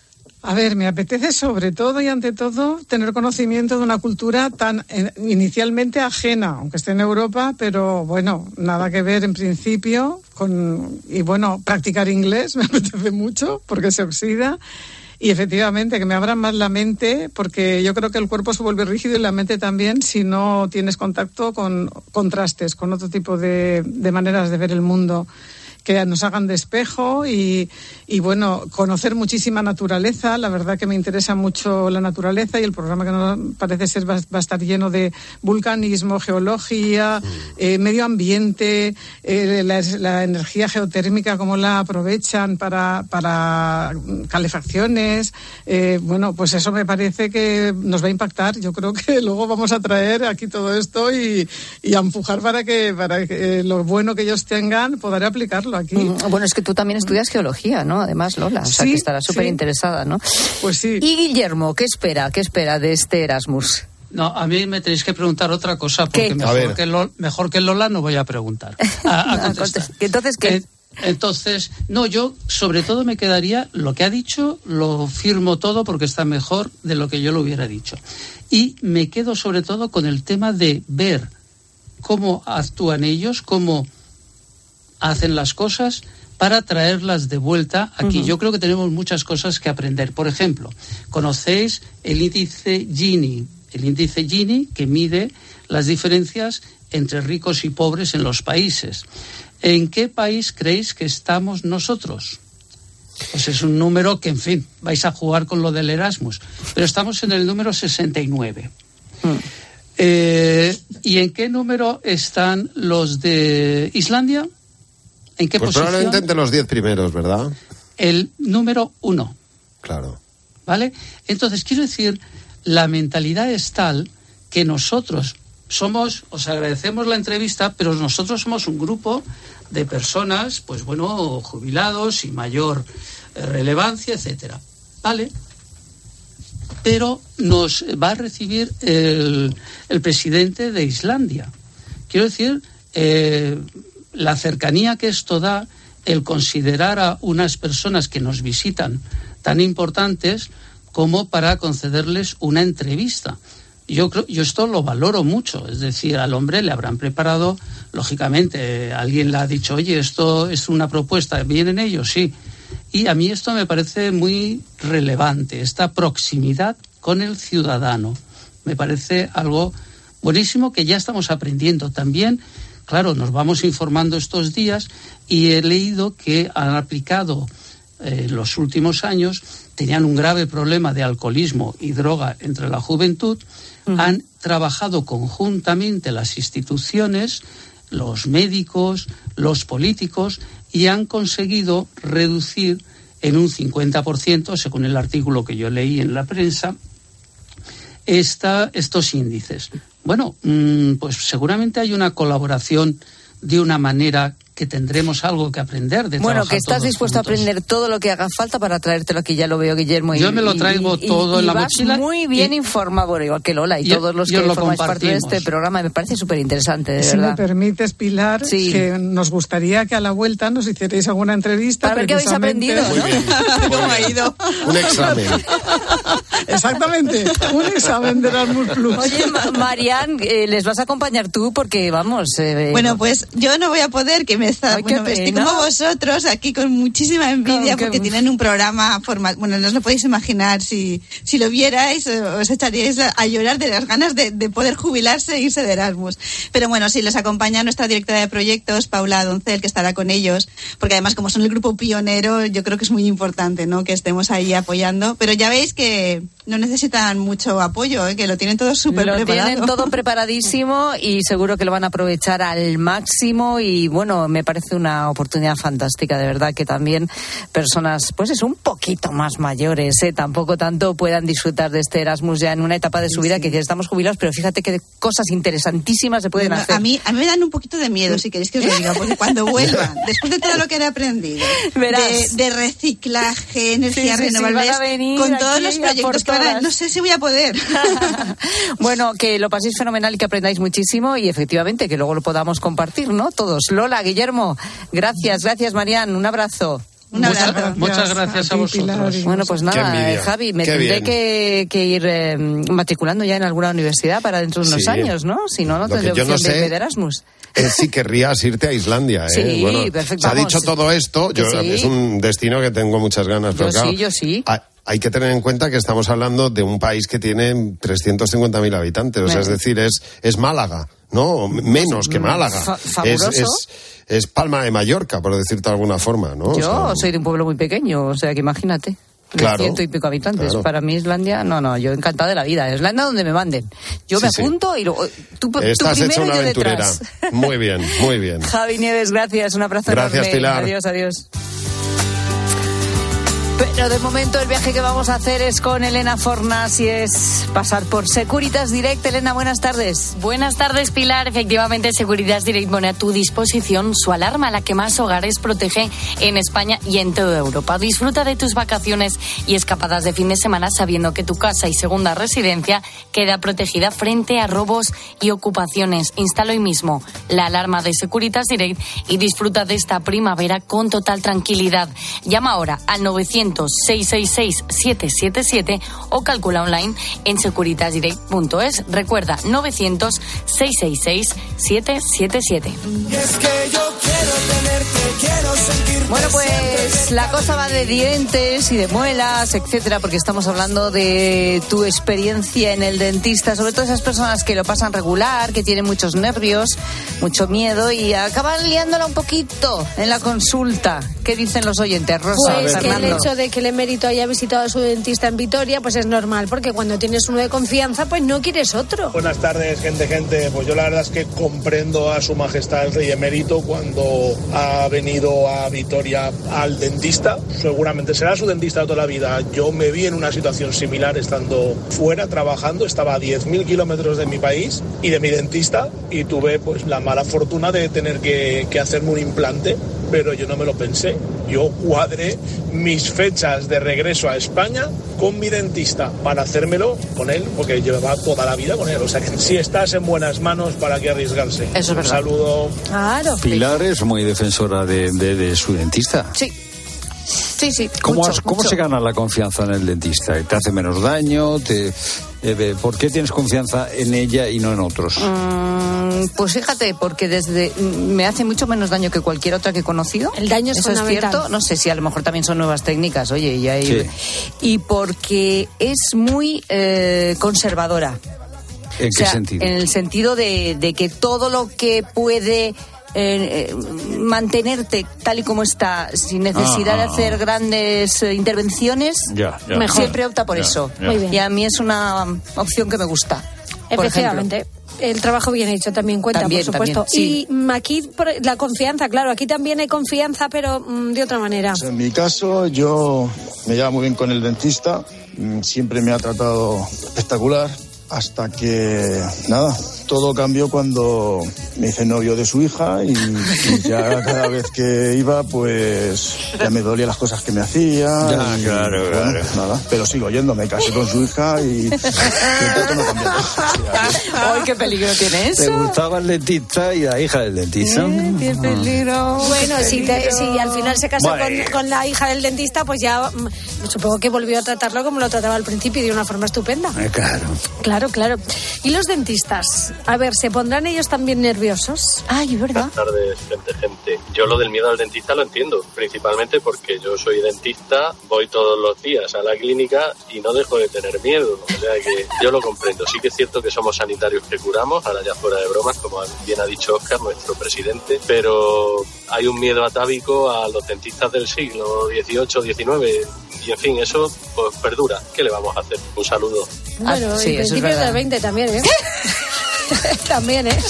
A ver, me apetece sobre todo y ante todo tener conocimiento de una cultura tan eh, inicialmente ajena, aunque esté en Europa, pero bueno, nada que ver en principio con, y bueno, practicar inglés me apetece mucho porque se oxida y efectivamente que me abran más la mente porque yo creo que el cuerpo se vuelve rígido y la mente también si no tienes contacto con contrastes, con otro tipo de, de maneras de ver el mundo, que nos hagan de espejo y, y bueno, conocer muchísima naturaleza. La verdad que me interesa mucho la naturaleza y el programa que nos parece ser va, va a estar lleno de vulcanismo, geología, mm. eh, medio ambiente, eh, la, la energía geotérmica, cómo la aprovechan para, para calefacciones. Eh, bueno, pues eso me parece que nos va a impactar. Yo creo que luego vamos a traer aquí todo esto y, y a empujar para que, para que eh, lo bueno que ellos tengan poder aplicarlo aquí. Bueno, es que tú también estudias geología, ¿no? Además, Lola, o sea, sí, que estarás súper sí. interesada, ¿no? Pues sí. Y Guillermo, ¿qué espera? ¿Qué espera de este Erasmus? No, a mí me tenéis que preguntar otra cosa, porque mejor que, Lola, mejor que Lola no voy a preguntar. A, a contestar. Entonces, ¿qué? Eh, entonces, no, yo sobre todo me quedaría, lo que ha dicho, lo firmo todo porque está mejor de lo que yo lo hubiera dicho. Y me quedo sobre todo con el tema de ver cómo actúan ellos, cómo hacen las cosas para traerlas de vuelta aquí. Uh-huh. Yo creo que tenemos muchas cosas que aprender. Por ejemplo, ¿conocéis el índice Gini? El índice Gini que mide las diferencias entre ricos y pobres en los países. ¿En qué país creéis que estamos nosotros? Pues es un número que, en fin, vais a jugar con lo del Erasmus. Pero estamos en el número sesenta y nueve. Uh-huh. Eh, ¿Y en qué número están los de Islandia? ¿En qué pues posición? Probablemente entre los diez primeros, ¿verdad? El número uno. Claro. ¿Vale? Entonces, quiero decir, la mentalidad es tal que nosotros somos, os agradecemos la entrevista, pero nosotros somos un grupo de personas, pues bueno, jubilados y mayor eh, relevancia, etcétera. ¿Vale? Pero nos va a recibir el, el presidente de Islandia. Quiero decir, eh, la cercanía que esto da, el considerar a unas personas que nos visitan tan importantes como para concederles una entrevista. Yo creo, yo esto lo valoro mucho, es decir, al hombre le habrán preparado, lógicamente, alguien le ha dicho, oye, esto es una propuesta, ¿vienen ellos? Sí. Y a mí esto me parece muy relevante, esta proximidad con el ciudadano. Me parece algo buenísimo que ya estamos aprendiendo también. Claro, nos vamos informando estos días y he leído que han aplicado en eh, los últimos años, tenían un grave problema de alcoholismo y droga entre la juventud, uh-huh. Han trabajado conjuntamente las instituciones, los médicos, los políticos y han conseguido reducir en un cincuenta por ciento, según el artículo que yo leí en la prensa, esta, estos índices. Bueno, pues seguramente hay una colaboración de una manera que tendremos algo que aprender de Bueno, que estás dispuesto juntos. a aprender todo lo que haga falta para traértelo aquí, ya lo veo, Guillermo. Y, yo me lo traigo y, todo y, en la y vas mochila. muy bien y, informado, bueno, igual que Lola y, y todos los y que lo formáis parte de este programa. Me parece súper interesante, de si verdad. me permites, Pilar, sí. que nos gustaría que a la vuelta nos hicierais alguna entrevista. Para ver qué habéis aprendido, Muy ¿no? bien, ¿cómo ha ido? Un examen. Exactamente, un examen de Erasmus Plus. Oye, Marian, eh, ¿les vas a acompañar tú? Porque, vamos... Eh, bueno, pues yo no voy a poder, que me está... Ay, bueno, estoy como vosotros, aquí con muchísima envidia, porque tienen un programa formal. Bueno, no os lo podéis imaginar. Si, si lo vierais, os echaríais a, a llorar de las ganas de, de poder jubilarse e irse de Erasmus. Pero bueno, sí, les acompaña nuestra directora de proyectos, Paula Doncel, que estará con ellos, porque además, como son el grupo pionero, yo creo que es muy importante, ¿no?, que estemos ahí apoyando. Pero ya veis que no necesitan mucho apoyo, ¿eh?, que lo tienen todo súper preparado. Lo tienen todo preparadísimo y seguro que lo van a aprovechar al máximo. Y bueno, me parece una oportunidad fantástica, de verdad, que también personas, pues es un poquito más mayores, ¿eh? tampoco tanto, puedan disfrutar de este Erasmus ya en una etapa de su vida, sí, que estamos jubilados, pero fíjate que cosas interesantísimas se pueden bueno, hacer. A mí, a mí me dan un poquito de miedo, si queréis que os lo diga, porque cuando vuelvan, después de todo lo que he aprendido, de, de reciclaje, energías sí, sí, renovables, sí, con todos los proyectos que van a, no sé si voy a poder. Bueno, que lo paséis fenomenal y que aprendáis muchísimo y efectivamente que luego lo podamos compartir, ¿no? Todos. Lola, Guillermo, gracias, gracias, Marian, un abrazo. Un abrazo. Muchas, muchas gracias a, a vosotros. Bueno, pues nada, Javi, me Qué tendré que, que ir eh, matriculando ya en alguna universidad para dentro de unos sí. años, ¿no? Si no, no tendré opción no sé, de Erasmus. Es si querrías irte a Islandia, ¿eh? Sí, bueno, perfecto. Se ha dicho todo esto, yo, sí. es un destino que tengo muchas ganas. Pero yo claro, sí, yo sí. Hay, hay que tener en cuenta que estamos hablando de un país que tiene trescientos cincuenta mil habitantes, o sea, es decir, es, es Málaga, ¿no? Menos que Málaga. Fa fabuloso. Es, es, es Palma de Mallorca, por decirte de alguna forma, ¿no? Yo o sea, soy de un pueblo muy pequeño, o sea que imagínate. Claro, ciento y pico habitantes. Claro. Para mí Islandia, no, no, yo encantada de la vida. Islandia donde me manden. Yo sí, me apunto sí. y luego tú, tú Estás primero hecha una y yo aventurera. Detrás. Muy bien, muy bien. Javi Nieves, gracias. Un abrazo gracias, enorme. Pilar. Adiós, adiós. Pero de momento el viaje que vamos a hacer es con Elena Fornas y es pasar por Securitas Direct. Elena, buenas tardes. Buenas tardes, Pilar. Efectivamente, Securitas Direct pone a tu disposición su alarma, la que más hogares protege en España y en toda Europa. Disfruta de tus vacaciones y escapadas de fin de semana sabiendo que tu casa y segunda residencia queda protegida frente a robos y ocupaciones. Instala hoy mismo la alarma de Securitas Direct y disfruta de esta primavera con total tranquilidad. Llama ahora al novecientos, seiscientos sesenta y seis, setecientos setenta y siete o calcula online en securitas direct punto es. Recuerda, novecientos, seiscientos sesenta y seis, setecientos setenta y siete. Es que yo quiero tenerte, quiero sentirte. Bueno, pues la cosa va de dientes y de muelas, etcétera, porque estamos hablando de tu experiencia en el dentista, sobre todo esas personas que lo pasan regular, que tienen muchos nervios, mucho miedo y acaban liándola un poquito en la consulta. ¿Qué dicen los oyentes, Rosa? Pues Fernando. que el hecho de que el emérito haya visitado a su dentista en Vitoria, pues es normal, porque cuando tienes uno de confianza, pues no quieres otro. Buenas tardes, gente, gente. Pues yo la verdad es que comprendo a su majestad el rey emérito cuando ha venido a Vitoria al dentista. Seguramente será su dentista de toda la vida. Yo me vi en una situación similar estando fuera trabajando. Estaba a diez mil kilómetros de mi país y de mi dentista y tuve pues la mala fortuna de tener que, que hacerme un implante, pero yo no me lo pensé. Yo cuadré mis fechas de regreso a España con mi dentista para hacérmelo con él, porque llevaba toda la vida con él. O sea que si estás en buenas manos, ¿para qué arriesgarse? Eso es verdad. Un saludo. Claro. Pilar es muy defensora de, de, de su dentista. Sí. Sí, sí. ¿Cómo, mucho, has, ¿cómo mucho. se gana la confianza en el dentista? ¿Te hace menos daño? Te, eh, ¿Por qué tienes confianza en ella y no en otros? Mm, pues fíjate, porque desde me hace mucho menos daño que cualquier otra que he conocido. El daño es Eso fundamental. es cierto. No sé si a lo mejor también son nuevas técnicas, oye, y hay... Sí. Y porque es muy eh, conservadora. ¿En O qué sea, sentido? En el sentido de, de que todo lo que puede eh, eh, mantenerte tal y como está, sin necesidad Ah, de hacer grandes eh, intervenciones, Ya, ya. mejor. Siempre opta por Ya, eso. ya. Muy bien. Y a mí es una opción que me gusta. Por Efectivamente. ejemplo. El trabajo bien hecho también cuenta, También, por supuesto. también, sí. Y mm, aquí por- la confianza, claro, aquí también hay confianza, pero mm, de otra manera. En mi caso, yo me llevo muy bien con el dentista, mm, siempre me ha tratado espectacular, hasta que, nada, todo cambió cuando me hice novio de su hija y, y ya cada vez que iba, pues ya me dolía las cosas que me hacía. Ya, y, claro, bueno, claro. Nada, pero sigo yendo, me casé con su hija y el trato no cambió. ¡Ay, qué peligro tiene eso! ¿Te gustaba el dentista y la hija del dentista? ¿Eh? ¡Qué peligro! Bueno, qué si, te, peligro. si al final se casó Bueno. con, con la hija del dentista, pues ya mm, supongo que volvió a tratarlo como lo trataba al principio y de una forma estupenda. Eh, claro. Claro, claro. ¿Y los dentistas? A ver, ¿se pondrán ellos también nerviosos? Ay, ¿verdad? Buenas tardes, gente, gente. Yo lo del miedo al dentista lo entiendo, principalmente porque yo soy dentista, voy todos los días a la clínica y no dejo de tener miedo. O sea que yo lo comprendo. Sí que es cierto que somos sanitarios que curamos, ahora ya fuera de bromas, como bien ha dicho Óscar, nuestro presidente, pero hay un miedo atávico a los dentistas del siglo dieciocho, diecinueve y en fin, eso pues perdura. ¿Qué le vamos a hacer? Un saludo. Bueno, Ah, sí, en eso es principio verdad. del veinte también, ¿eh? También, ¿eh?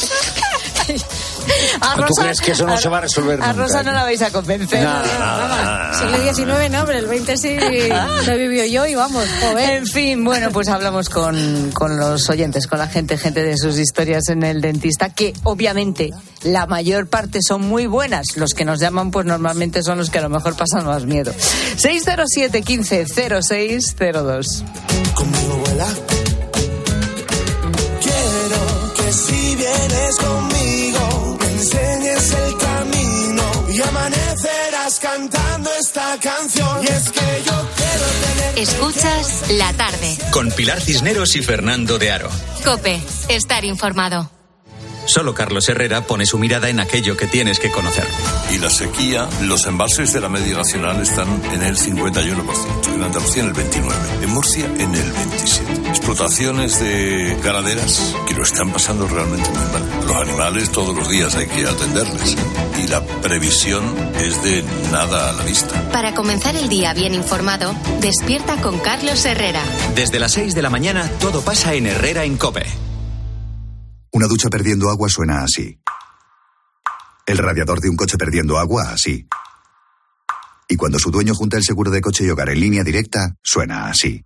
A ¿Tú crees que eso no a- se va a resolver A nunca? Rosa no la vais a convencer. No, no, no. Siglo diecinueve no, pero el veinte sí lo he vivido yo y vamos, joder. En fin, bueno, pues hablamos con, con los oyentes, con la gente, gente de sus historias en el dentista, que obviamente la mayor parte son muy buenas. Los que nos llaman, pues normalmente son los que a lo mejor pasan más miedo. seis cero siete, quince, cero seis cero dos. Conmigo vuela. Quiero que si vienes conmigo me enseñes el camino y amanecerás cantando esta canción. Y es que yo quiero tener. Escuchas La Tarde. Con Pilar Cisneros y Fernando de Aro. COPE. Estar informado. Solo Carlos Herrera pone su mirada en aquello que tienes que conocer. Y la sequía, los embalses de la media nacional están en el cincuenta y uno por ciento, en Andalucía en el veintinueve por ciento, en Murcia en el veintisiete por ciento. Explotaciones de ganaderas que lo están pasando realmente muy mal. Los animales todos los días hay que atenderles y la previsión es de nada a la vista. Para comenzar el día bien informado, despierta con Carlos Herrera. Desde las seis de la mañana todo pasa en Herrera en COPE. Una ducha perdiendo agua suena así. El radiador de un coche perdiendo agua así. Y cuando su dueño junta el seguro de coche y hogar en línea directa, suena así.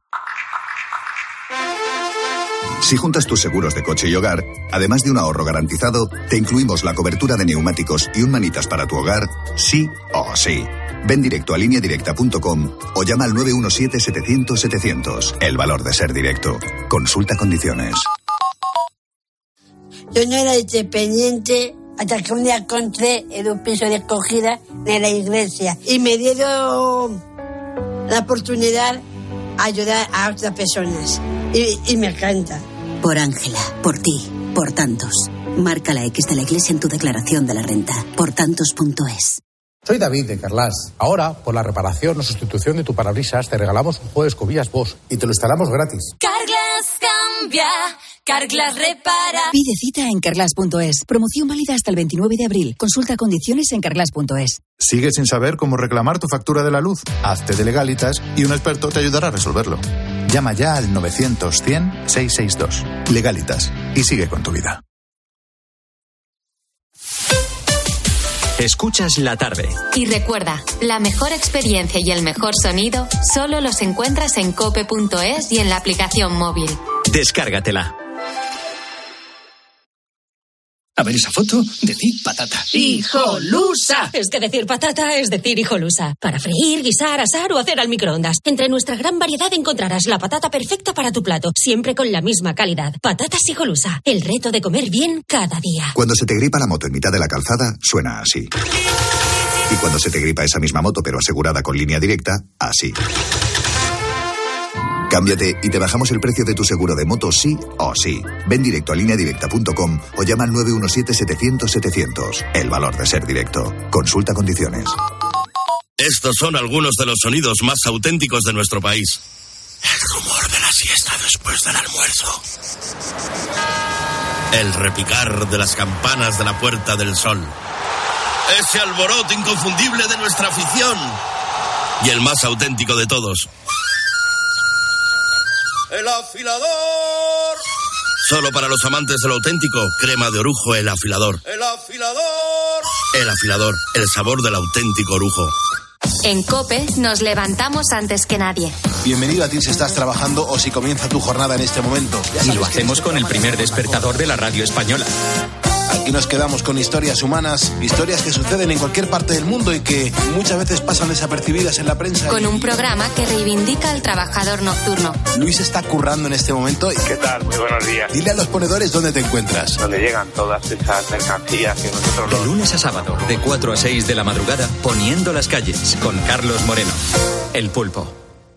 Si juntas tus seguros de coche y hogar, además de un ahorro garantizado, te incluimos la cobertura de neumáticos y un manitas para tu hogar, sí o sí. Ven directo a línea directa punto com o llama al nueve uno siete, setecientos, setecientos. El valor de ser directo. Consulta condiciones. Yo no era independiente hasta que un día encontré en un piso de acogida de la iglesia y me dieron la oportunidad de ayudar a otras personas y, y me encanta. Por Ángela, por ti, por tantos. Marca la X de la iglesia en tu declaración de la renta. por tantos punto es. Soy David de Carlas. Ahora, por la reparación o sustitución de tu parabrisas, te regalamos un juego de escobillas Bosch y te lo instalamos gratis. Carglass cambia, Carglass repara. Pide cita en carglass punto es. Promoción válida hasta el veintinueve de abril. Consulta condiciones en carglass punto es. ¿Sigues sin saber cómo reclamar tu factura de la luz? Hazte de Legalitas y un experto te ayudará a resolverlo. Llama ya al novecientos, cien, seiscientos sesenta y dos. Legalitas. Y sigue con tu vida. Escuchas La Tarde. Y recuerda, la mejor experiencia y el mejor sonido solo los encuentras en cope punto es y en la aplicación móvil. Descárgatela. A ver esa foto, decid patata. ¡Hijolusa! Es que decir patata es decir hijolusa. Para freír, guisar, asar o hacer al microondas. Entre nuestra gran variedad encontrarás la patata perfecta para tu plato, siempre con la misma calidad. Patatas Hijolusa, el reto de comer bien cada día. Cuando se te gripa la moto en mitad de la calzada, suena así. Y cuando se te gripa esa misma moto, pero asegurada con línea directa, así. Cámbiate y te bajamos el precio de tu seguro de moto sí o sí. Ven directo a línea directa punto com o llama al nueve uno siete, setecientos, setecientos. El valor de ser directo. Consulta condiciones. Estos son algunos de los sonidos más auténticos de nuestro país. El rumor de la siesta después del almuerzo. El repicar de las campanas de la Puerta del Sol. Ese alboroto inconfundible de nuestra afición. Y el más auténtico de todos. ¡El afilador! Solo para los amantes de lo auténtico, crema de orujo El Afilador. ¡El afilador! El Afilador, el sabor del auténtico orujo. En COPE nos levantamos antes que nadie. Bienvenido a ti si estás trabajando o si comienza tu jornada en este momento. Y lo hacemos con el primer despertador de la radio española. Aquí nos quedamos con historias humanas, historias que suceden en cualquier parte del mundo y que muchas veces pasan desapercibidas en la prensa. Con un programa que reivindica al trabajador nocturno. Luis está currando en este momento. Y... ¿Qué tal? Muy buenos días. Dile a los ponedores dónde te encuentras. Donde llegan todas esas mercancías que nosotros... De lunes a sábado, de cuatro a seis de la madrugada, poniendo las calles, con Carlos Moreno. El Pulpo.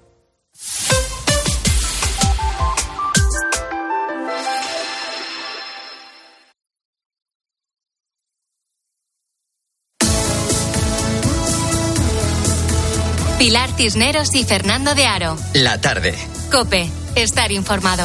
Pilar Cisneros y Fernando de Aro. La tarde. COPE. Estar informado.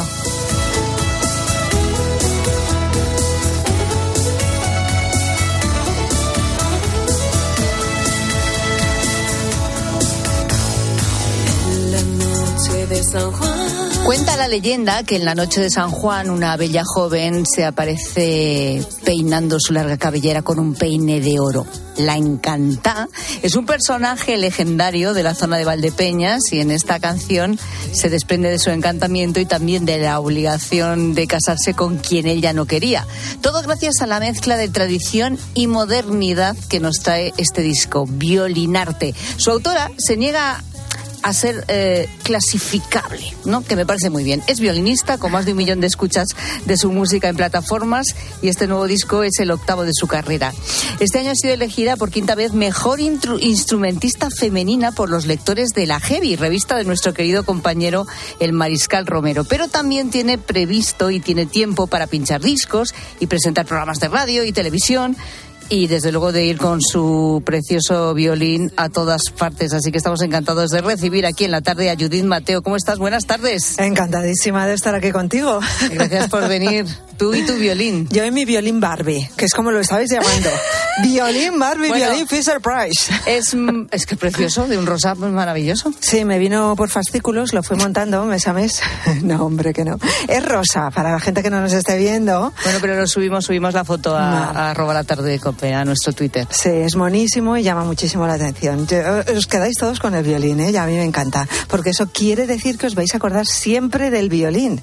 En la noche de San Juan. Cuenta la leyenda que en la noche de San Juan una bella joven se aparece peinando su larga cabellera con un peine de oro. La Encantá es un personaje legendario de la zona de Valdepeñas y en esta canción se desprende de su encantamiento y también de la obligación de casarse con quien ella no quería. Todo gracias a la mezcla de tradición y modernidad que nos trae este disco, Violinarte. Su autora se niega a ser eh, clasificable, ¿no? Que me parece muy bien. Es violinista con más de un millón de escuchas de su música en plataformas y este nuevo disco es el octavo de su carrera. Este año ha sido elegida por quinta vez mejor intru- instrumentista femenina por los lectores de La Heavy, revista de nuestro querido compañero el Mariscal Romero. Pero también tiene previsto y tiene tiempo para pinchar discos y presentar programas de radio y televisión. Y desde luego de ir con su precioso violín a todas partes. Así que estamos encantados de recibir aquí en la tarde a Judith Mateo. ¿Cómo estás? Buenas tardes. Encantadísima de estar aquí contigo. Gracias por venir. Tú y tu violín. Yo y mi violín Barbie, que es como lo estabais llamando. Violín Barbie, bueno, violín Fisher Price. Es, es que precioso, de un rosa maravilloso. Sí, me vino por fascículos, lo fui montando mes a mes. No, hombre, que no. Es rosa, para la gente que no nos esté viendo. Bueno, pero lo subimos, subimos la foto a, no. a arroba la tarde de COPE, a nuestro Twitter. Sí, es monísimo y llama muchísimo la atención. Yo, os quedáis todos con el violín, ¿eh? Y a mí me encanta, porque eso quiere decir que os vais a acordar siempre del violín.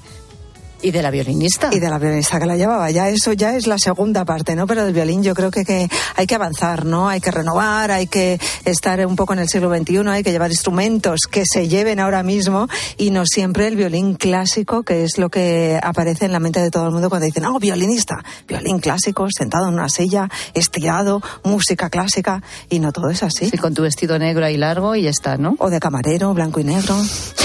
Y de la violinista. Y de la violinista que la llevaba. Ya eso ya es la segunda parte, ¿no? Pero del violín yo creo que, que hay que avanzar, ¿no? Hay que renovar, hay que estar un poco en el siglo veintiuno, hay que llevar instrumentos que se lleven ahora mismo y no siempre el violín clásico, que es lo que aparece en la mente de todo el mundo cuando dicen, oh, violinista, violín clásico, sentado en una silla, estirado, música clásica, y no todo es así. Sí, con tu vestido negro ahí largo y ya está, ¿no? O de camarero, blanco y negro.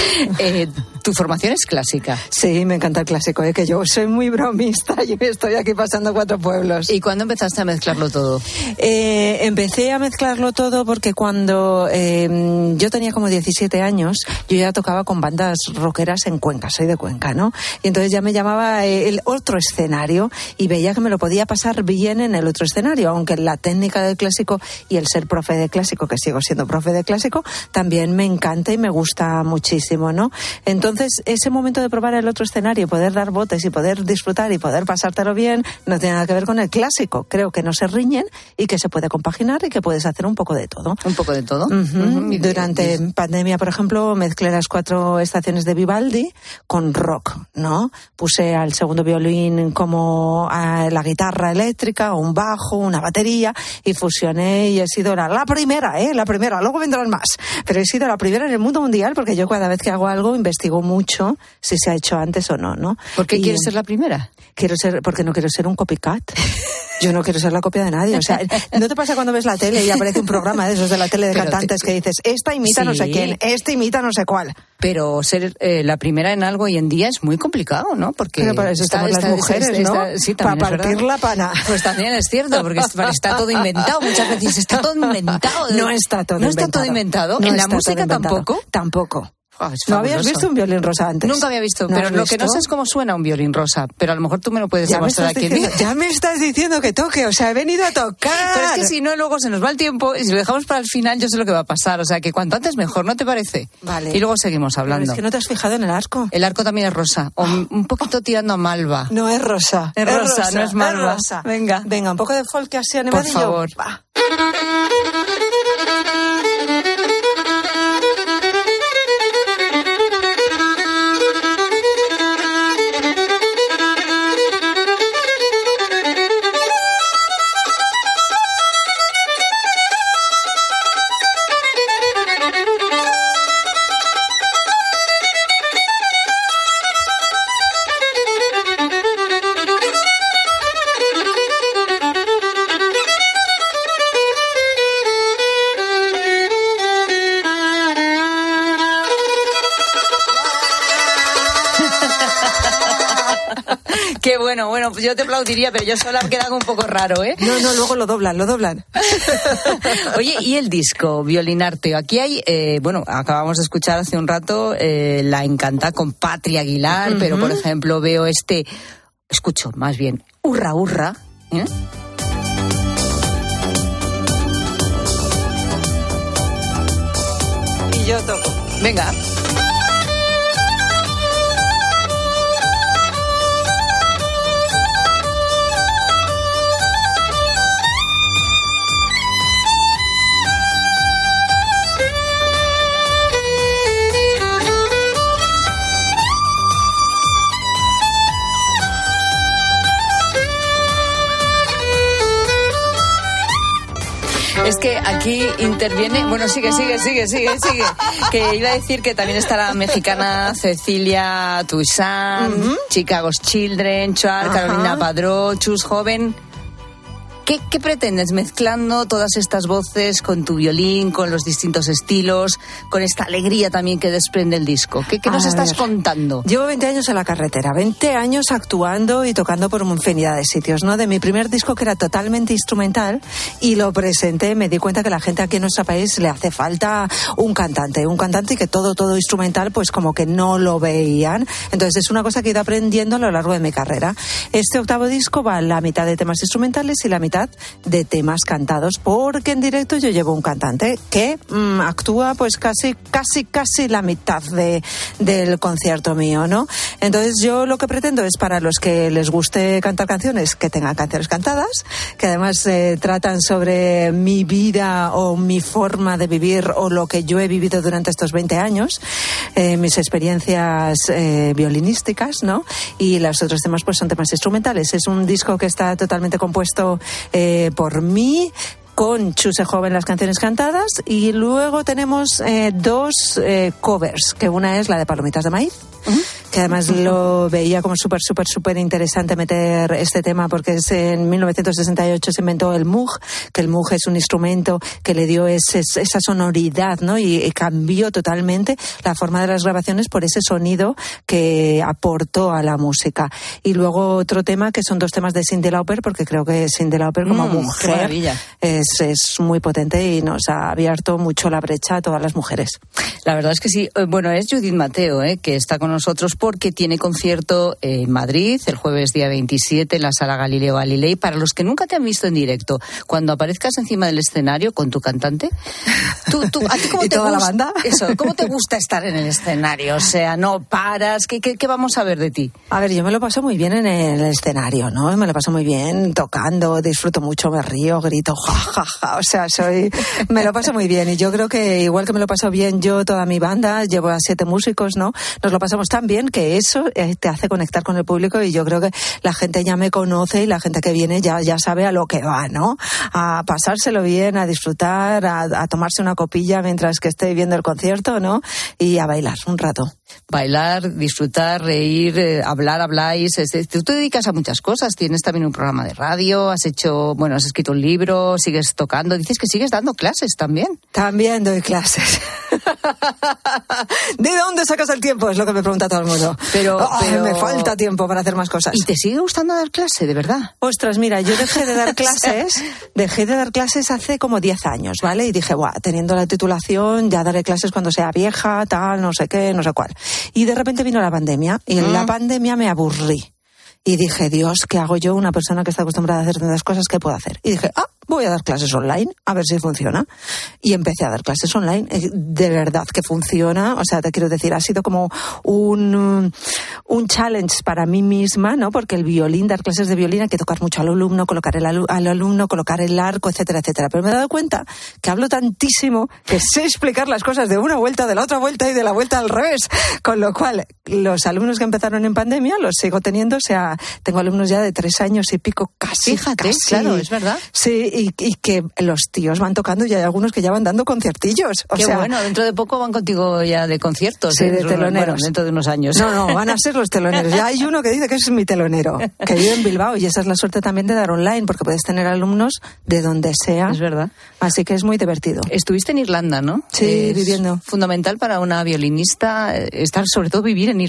eh, ¿Tu formación es clásica? Sí, me encanta el clásico. Eh, que yo soy muy bromista y estoy aquí pasando cuatro pueblos. ¿Y cuándo empezaste a mezclarlo todo? Eh, empecé a mezclarlo todo porque cuando eh, yo tenía como diecisiete años, yo ya tocaba con bandas rockeras en Cuenca, soy de Cuenca, ¿no? Y entonces ya me llamaba el otro escenario y veía que me lo podía pasar bien en el otro escenario, aunque la técnica del clásico y el ser profe de clásico, que sigo siendo profe de clásico, también me encanta y me gusta muchísimo, ¿no? Entonces, ese momento de probar el otro escenario, poder dar botes y poder disfrutar y poder pasártelo bien, no tiene nada que ver con el clásico. Creo que no se riñen y que se puede compaginar y que puedes hacer un poco de todo. ¿Un poco de todo? Uh-huh. Uh-huh. Durante uh-huh. pandemia, por ejemplo, mezclé las cuatro estaciones de Vivaldi con rock, ¿no? Puse al segundo violín como a la guitarra eléctrica, un bajo, una batería y fusioné y he sido la, la primera, ¿eh? La primera, luego vendrán más. Pero he sido la primera en el mundo mundial porque yo cada vez que hago algo investigo mucho si se ha hecho antes o no, ¿no? ¿Por qué y, quieres ser la primera? Quiero ser, porque no quiero ser un copycat. Yo no quiero ser la copia de nadie. O sea, ¿no te pasa cuando ves la tele y aparece un programa de esos de la tele de Pero cantantes te... que dices, esta imita sí. no sé quién, este imita no sé cuál? Pero ser eh, la primera en algo hoy en día es muy complicado, ¿no? Porque Pero para eso está, estamos está, las mujeres, está, ¿no? Está, sí, para partir la pana. Pues también es cierto, porque está, está todo inventado. Muchas veces está todo inventado. No está todo ¿No inventado. ¿No está todo inventado? No ¿En la música tampoco? Tampoco. Oh, ¿No habías visto un violín rosa antes? Nunca había visto, ¿No pero lo visto? que no sé es cómo suena un violín rosa, pero a lo mejor tú me lo puedes ya demostrar aquí. Diciendo, ya me estás diciendo que toque, o sea, he venido a tocar. Pero es que si no, luego se nos va el tiempo y si lo dejamos para el final, yo sé lo que va a pasar, o sea, que cuanto antes mejor, ¿no te parece? Vale. Y luego seguimos hablando. Pero es que no te has fijado en el arco. El arco también es rosa, o oh. un poquito tirando a malva. No es rosa. Es, es rosa, rosa, no es malva. Es rosa. Venga. Venga, un poco de folk así animadillo. Por favor. Va. bueno, bueno, pues yo te aplaudiría, pero yo sola me queda un poco raro, ¿eh? No, no, luego lo doblan, lo doblan. Oye, ¿y el disco, Violinarte? Aquí hay, eh, bueno, acabamos de escuchar hace un rato eh, La Encanta con Patria Aguilar, uh-huh. pero por ejemplo veo este, escucho más bien, Hurra Hurra, ¿eh? Y yo toco. Venga. Es que aquí interviene, bueno, sigue, sigue, sigue, sigue, sigue. Que iba a decir que también está la mexicana Cecilia Toussaint, uh-huh. Chicago's Children, Chual, Carolina Padró, Chus Joven. ¿Qué, ¿Qué pretendes mezclando todas estas voces con tu violín, con los distintos estilos, con esta alegría también que desprende el disco? ¿Qué, qué nos a estás ver. contando? Llevo veinte años en la carretera, veinte años actuando y tocando por una infinidad de sitios, ¿no? De mi primer disco, que era totalmente instrumental, y lo presenté, me di cuenta que la gente aquí en nuestro país le hace falta un cantante, un cantante y que todo, todo instrumental, pues como que no lo veían. Entonces es una cosa que he ido aprendiendo a lo largo de mi carrera. Este octavo disco va la mitad de temas instrumentales y la mitad de temas cantados, porque en directo yo llevo un cantante que mmm, actúa pues casi, casi, casi la mitad de, del concierto mío, ¿no? Entonces yo lo que pretendo es, para los que les guste cantar canciones, que tengan canciones cantadas, que además eh, tratan sobre mi vida o mi forma de vivir o lo que yo he vivido durante estos veinte años, eh, mis experiencias eh, violinísticas, ¿no? Y los otros temas pues son temas instrumentales. Es un disco que está totalmente compuesto Eh, por mí, con Chuse Joven las canciones cantadas, y luego tenemos eh, dos eh, covers, que una es la de Palomitas de Maíz, uh-huh. que además lo veía como súper, súper, súper interesante meter este tema, porque es en mil novecientos sesenta y ocho se inventó el Moog, que el Moog es un instrumento que le dio ese, esa sonoridad, ¿no? Y, y cambió totalmente la forma de las grabaciones por ese sonido que aportó a la música. Y luego otro tema, que son dos temas de Cyndi Lauper, porque creo que Cyndi Lauper como mm, mujer es, es muy potente y nos ha abierto mucho la brecha a todas las mujeres. La verdad es que sí. Bueno, es Judith Mateo, ¿eh? que está con nosotros porque tiene concierto en Madrid el jueves día veintisiete en la Sala Galileo Galilei. Para los que nunca te han visto en directo, cuando aparezcas encima del escenario con tu cantante, ¿tú, tú, ¿a ti cómo ¿Y te toda gusta, la banda? Eso, ¿cómo te gusta estar en el escenario? O sea, no paras. ¿Qué, qué, qué vamos a ver de ti? A ver, yo me lo paso muy bien en el escenario, ¿no? Me lo paso muy bien tocando, disfruto mucho, me río, grito, ja, ja, ja. O sea, soy, me lo paso muy bien. Y yo creo que igual que me lo paso bien yo, toda mi banda, llevo a siete músicos, ¿no? Nos lo pasamos tan bien que eso te hace conectar con el público, y yo creo que la gente ya me conoce y la gente que viene ya, ya sabe a lo que va, ¿no? A pasárselo bien, a disfrutar, a, a tomarse una copilla mientras que esté viendo el concierto, ¿no? Y a bailar un rato. Bailar, disfrutar, reír, eh, hablar, habláis. Es, es, tú te dedicas a muchas cosas. Tienes también un programa de radio, has hecho, bueno, has escrito un libro, sigues tocando. Dices que sigues dando clases también. También doy clases. ¿De dónde sacas el tiempo? Es lo que me pregunta todo el mundo. Pero, oh, pero... me falta tiempo para hacer más cosas. ¿Y te sigue gustando dar clase, de verdad? Ostras, mira, yo dejé de dar clases, dejé de dar clases hace como diez años, ¿vale? Y dije, buah, teniendo la titulación, ya daré clases cuando sea vieja, tal, no sé qué, no sé cuál. Y de repente vino la pandemia, y en mm. la pandemia me aburrí. Y dije, Dios, ¿qué hago yo? Una persona que está acostumbrada a hacer tantas cosas, ¿qué puedo hacer? Y dije, ah, voy a dar clases online, a ver si funciona. Y empecé a dar clases online. De verdad que funciona. O sea, te quiero decir, ha sido como un, un challenge para mí misma, ¿no? Porque el violín, dar clases de violín, hay que tocar mucho al alumno, colocar el alu- al alumno, colocar el arco, etcétera, etcétera. Pero me he dado cuenta que hablo tantísimo que sé explicar las cosas de una vuelta, de la otra vuelta y de la vuelta al revés. Con lo cual, los alumnos que empezaron en pandemia los sigo teniendo. O sea, tengo alumnos ya de tres años y pico, casi. Fíjate, casi. claro, es verdad. Sí, y, y que los tíos van tocando, y hay algunos que ya van dando conciertillos. O Qué sea, bueno, dentro de poco van contigo ya de conciertos. Sí, ¿eh? de teloneros. Bueno, dentro de unos años. No, no, van a ser los teloneros. Ya hay uno que dice que es mi telonero, que vive en Bilbao, y esa es la suerte también de dar online, porque puedes tener alumnos de donde sea. Es verdad. Así que es muy divertido. Estuviste en Irlanda, ¿no? Sí, es viviendo. Fundamental para una violinista estar, sobre todo, vivir en Irlanda.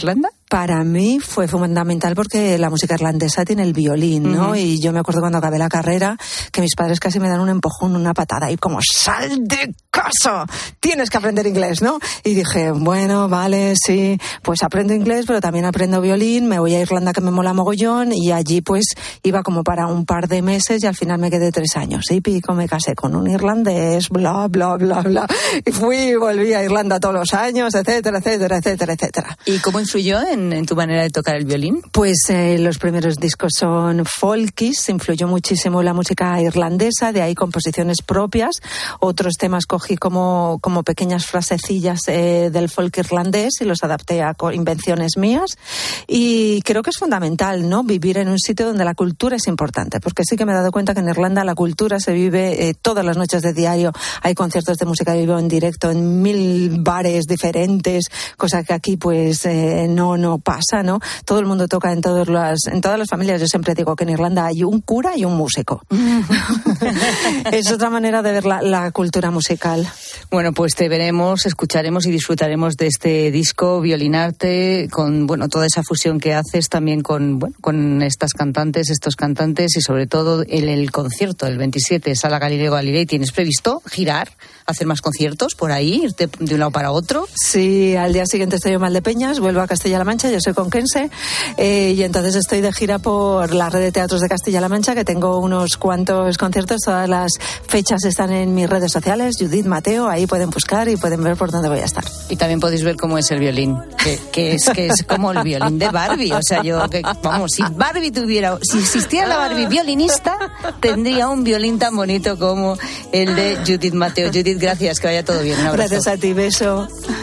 Para mí fue fundamental porque la música irlandesa tiene el violín, ¿no? Uh-huh. Y yo me acuerdo cuando acabé la carrera que mis padres casi me dan un empujón, una patada y como ¡sal de casa! Tienes que aprender inglés, ¿no? Y dije, bueno, vale, sí, pues aprendo inglés, pero también aprendo violín, me voy a Irlanda que me mola mogollón y allí pues iba como para un par de meses y al final me quedé tres años y pico, me casé con un irlandés, bla, bla, bla, bla. Y fui y volví a Irlanda todos los años, etcétera, etcétera, etcétera, etcétera. ¿Y cómo influyó en En, en tu manera de tocar el violín? Pues eh, los primeros discos son folkies, influyó muchísimo la música irlandesa, de ahí composiciones propias. Otros temas cogí como, como pequeñas frasecillas eh, del folk irlandés y los adapté a invenciones mías. Y creo que es fundamental, ¿no?, vivir en un sitio donde la cultura es importante, porque sí que me he dado cuenta que en Irlanda la cultura se vive eh, todas las noches de diario. Hay conciertos de música viva en directo en mil bares diferentes, cosa que aquí pues eh, no, no pasa, ¿no? Todo el mundo toca en todas las, en todas las familias. Yo siempre digo que en Irlanda hay un cura y un músico. Es otra manera de ver la, la cultura musical. Bueno, pues te veremos, escucharemos y disfrutaremos de este disco Violinarte, con, bueno, toda esa fusión que haces también con, bueno, con estas cantantes, estos cantantes y sobre todo el, el concierto del veintisiete, Sala Galileo Galilei. ¿Tienes previsto girar, hacer más conciertos por ahí, irte de un lado para otro? Sí, al día siguiente estoy en Valdepeñas, vuelvo a Castilla-La Mancha, yo soy conquense, eh, y entonces estoy de gira por la red de teatros de Castilla-La Mancha, que tengo unos cuantos conciertos, todas las fechas están en mis redes sociales, Judith Mateo, ahí pueden buscar y pueden ver por dónde voy a estar. Y también podéis ver cómo es el violín, que, que, es, que es como el violín de Barbie, o sea, yo, que, vamos, si Barbie tuviera, si existiera la Barbie violinista, tendría un violín tan bonito como el de Judith Mateo. Judith, gracias, que vaya todo bien, un abrazo. Gracias a ti, beso.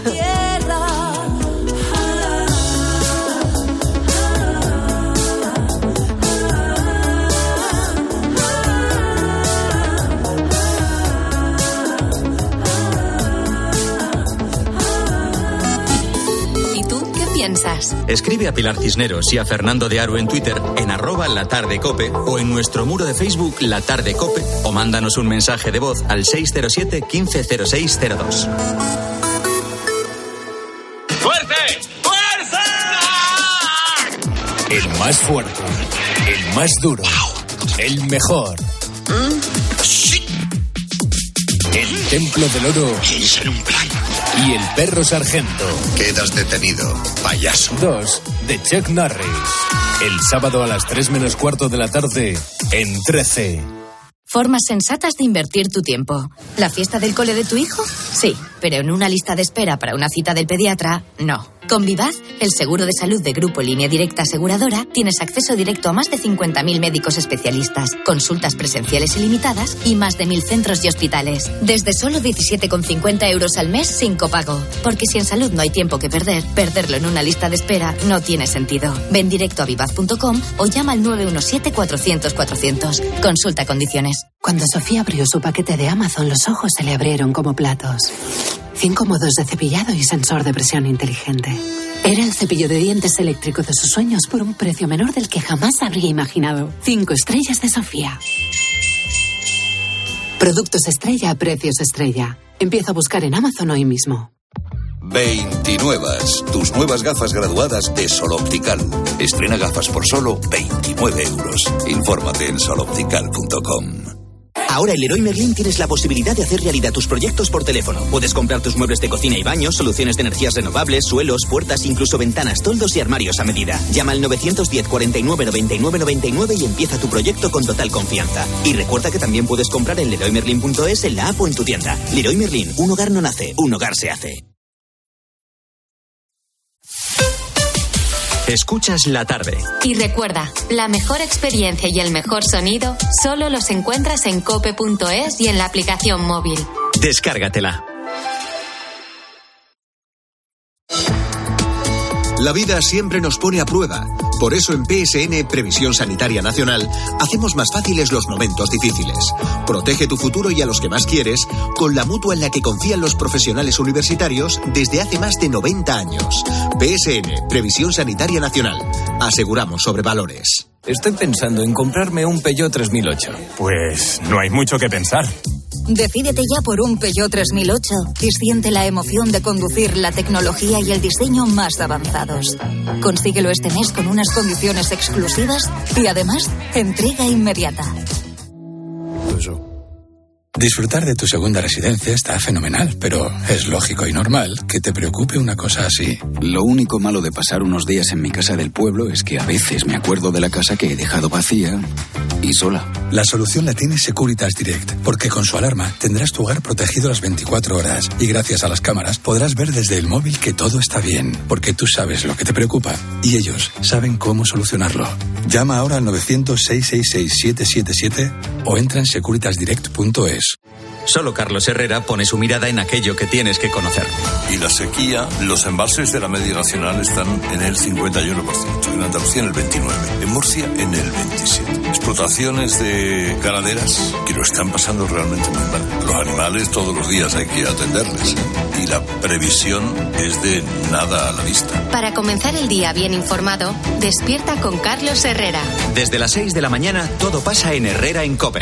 Escribe a Pilar Cisneros y a Fernando de Aro en Twitter, en arroba La Tarde Cope, o en nuestro muro de Facebook La Tarde Cope, o mándanos un mensaje de voz al seis cero siete, quince cero seis cero dos. ¡Fuerte! ¡Fuerza! El más fuerte, el más duro, el mejor. El Templo del Oro. En un plan. Y el perro sargento. Quedas detenido, payaso. Dos, de Chuck Norris. El sábado a las tres menos cuarto de la tarde, en trece. Formas sensatas de invertir tu tiempo. ¿La fiesta del cole de tu hijo? Sí, pero en una lista de espera para una cita del pediatra, no. Con Vivaz, el seguro de salud de Grupo Línea Directa Aseguradora, tienes acceso directo a más de cincuenta mil médicos especialistas, consultas presenciales ilimitadas y más de mil centros y hospitales. Desde solo diecisiete con cincuenta euros al mes sin copago. Porque si en salud no hay tiempo que perder, perderlo en una lista de espera no tiene sentido. Ven directo a vivaz punto com o llama al nueve uno siete, cuatrocientos, cuatrocientos. Consulta condiciones. Cuando Sofía abrió su paquete de Amazon, los ojos se le abrieron como platos. Cinco modos de cepillado y sensor de presión inteligente. Era el cepillo de dientes eléctrico de sus sueños por un precio menor del que jamás habría imaginado. Cinco estrellas de Sofía. Productos estrella a precios estrella. Empieza a buscar en Amazon hoy mismo. veintinuevas, tus nuevas gafas graduadas de Sol Optical. Estrena gafas por solo veintinueve euros. Infórmate en sol optical punto com. Ahora en Leroy Merlin tienes la posibilidad de hacer realidad tus proyectos por teléfono. Puedes comprar tus muebles de cocina y baños, soluciones de energías renovables, suelos, puertas, incluso ventanas, toldos y armarios a medida. Llama al nueve uno cero, cuarenta y nueve, noventa y nueve, noventa y nueve y empieza tu proyecto con total confianza. Y recuerda que también puedes comprar en leroy merlin punto es, en la app o en tu tienda. Leroy Merlin, un hogar no nace, un hogar se hace. Escuchas La Tarde. Y recuerda, la mejor experiencia y el mejor sonido solo los encuentras en cope punto es y en la aplicación móvil. Descárgatela. La vida siempre nos pone a prueba. Por eso en P S N Previsión Sanitaria Nacional hacemos más fáciles los momentos difíciles. Protege tu futuro y a los que más quieres con la mutua en la que confían los profesionales universitarios desde hace más de noventa años. P S N Previsión Sanitaria Nacional. Aseguramos sobre valores. Estoy pensando en comprarme un Peugeot tres mil ocho. Pues no hay mucho que pensar. Decídete ya por un Peugeot tres mil ocho y siente la emoción de conducir la tecnología y el diseño más avanzados. Consíguelo este mes con unas condiciones exclusivas y además entrega inmediata. Disfrutar de tu segunda residencia está fenomenal, pero es lógico y normal que te preocupe una cosa así. Lo único malo de pasar unos días en mi casa del pueblo es que a veces me acuerdo de la casa que he dejado vacía y sola. La solución la tiene Securitas Direct, porque con su alarma tendrás tu hogar protegido las veinticuatro horas y gracias a las cámaras podrás ver desde el móvil que todo está bien, porque tú sabes lo que te preocupa y ellos saben cómo solucionarlo. Llama ahora al novecientos, seiscientos sesenta y seis, siete siete siete o entra en securitas direct punto es. Solo Carlos Herrera pone su mirada en aquello que tienes que conocer. Y la sequía, los embalses de la media nacional están en el cincuenta y uno por ciento, en Andalucía en el veintinueve por ciento, en Murcia en el veintisiete por ciento. Explotaciones de ganaderas que lo están pasando realmente muy mal. Los animales todos los días hay que atenderles, ¿eh? Y la previsión es de nada a la vista. Para comenzar el día bien informado, despierta con Carlos Herrera. Desde las seis de la mañana todo pasa en Herrera en COPE.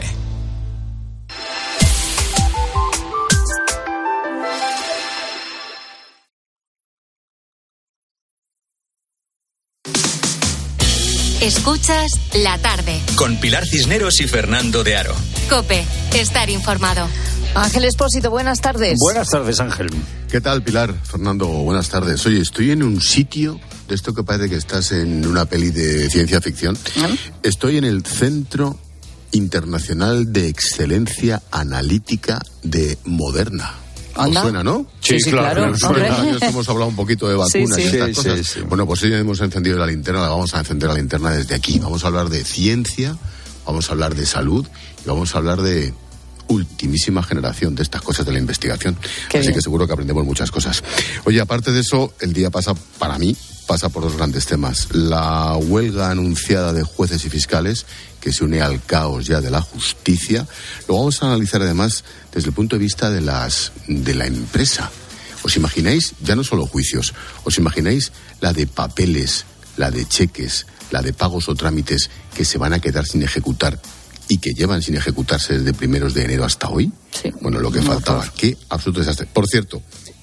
Escuchas La Tarde. Con Pilar Cisneros y Fernando de Aro. COPE, estar informado. Ángel Expósito, buenas tardes. Buenas tardes, Ángel. ¿Qué tal, Pilar? Fernando, buenas tardes. Oye, estoy en un sitio de esto que parece que estás en una peli de ciencia ficción. ¿Mm? Estoy en el Centro Internacional de Excelencia Analítica de Moderna. ¿Os suena, no? Sí, sí, claro. claro. Suena. Años hemos hablado un poquito de vacunas sí, sí. y estas sí, cosas. Sí, sí. Bueno, pues hoy hemos encendido la linterna, la vamos a encender la linterna desde aquí. Vamos a hablar de ciencia, vamos a hablar de salud y vamos a hablar de ultimísima generación de estas cosas de la investigación. Qué Así bien. Que seguro que aprendemos muchas cosas. Oye, aparte de eso, el día pasa, para mí, pasa por dos grandes temas. La huelga anunciada de jueces y fiscales, que se une al caos ya de la justicia. Lo vamos a analizar además desde el punto de vista de las de la empresa. ¿Os imagináis, ya no solo juicios, os imagináis la de papeles, la de cheques, la de pagos o trámites que se van a quedar sin ejecutar y que llevan sin ejecutarse desde primeros de enero hasta hoy? Sí. Bueno, lo que no, faltaba. Claro. Qué absoluto desastre. Por cierto,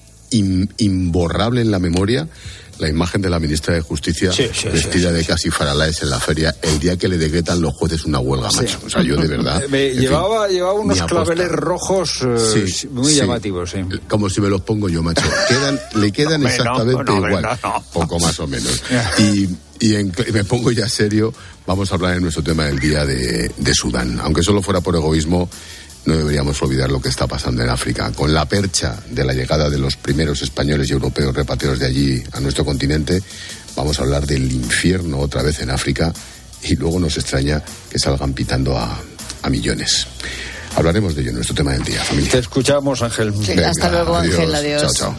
in, imborrable en la memoria la imagen de la ministra de Justicia sí, sí, vestida sí, sí, de casi faralaes en la feria el día que le decretan los jueces una huelga, sí. macho. O sea, yo de verdad... Me llevaba, fin, llevaba unos claveles rojos eh, sí, muy sí, llamativos, sí. Como si me los pongo yo, macho. Quedan, le quedan no, exactamente no, no, igual. No, no. Poco más o menos. Y, y, en, y me pongo ya serio, vamos a hablar en nuestro tema del día de, de Sudán. Aunque solo fuera por egoísmo, no deberíamos olvidar lo que está pasando en África. Con la percha de la llegada de los primeros españoles y europeos repatriados de allí a nuestro continente, vamos a hablar del infierno otra vez en África y luego nos extraña que salgan pitando a, a millones. Hablaremos de ello en nuestro tema del día, familia. Te escuchamos, Ángel. Sí, Venga, hasta luego, adiós. Ángel. Adiós. Chao, chao.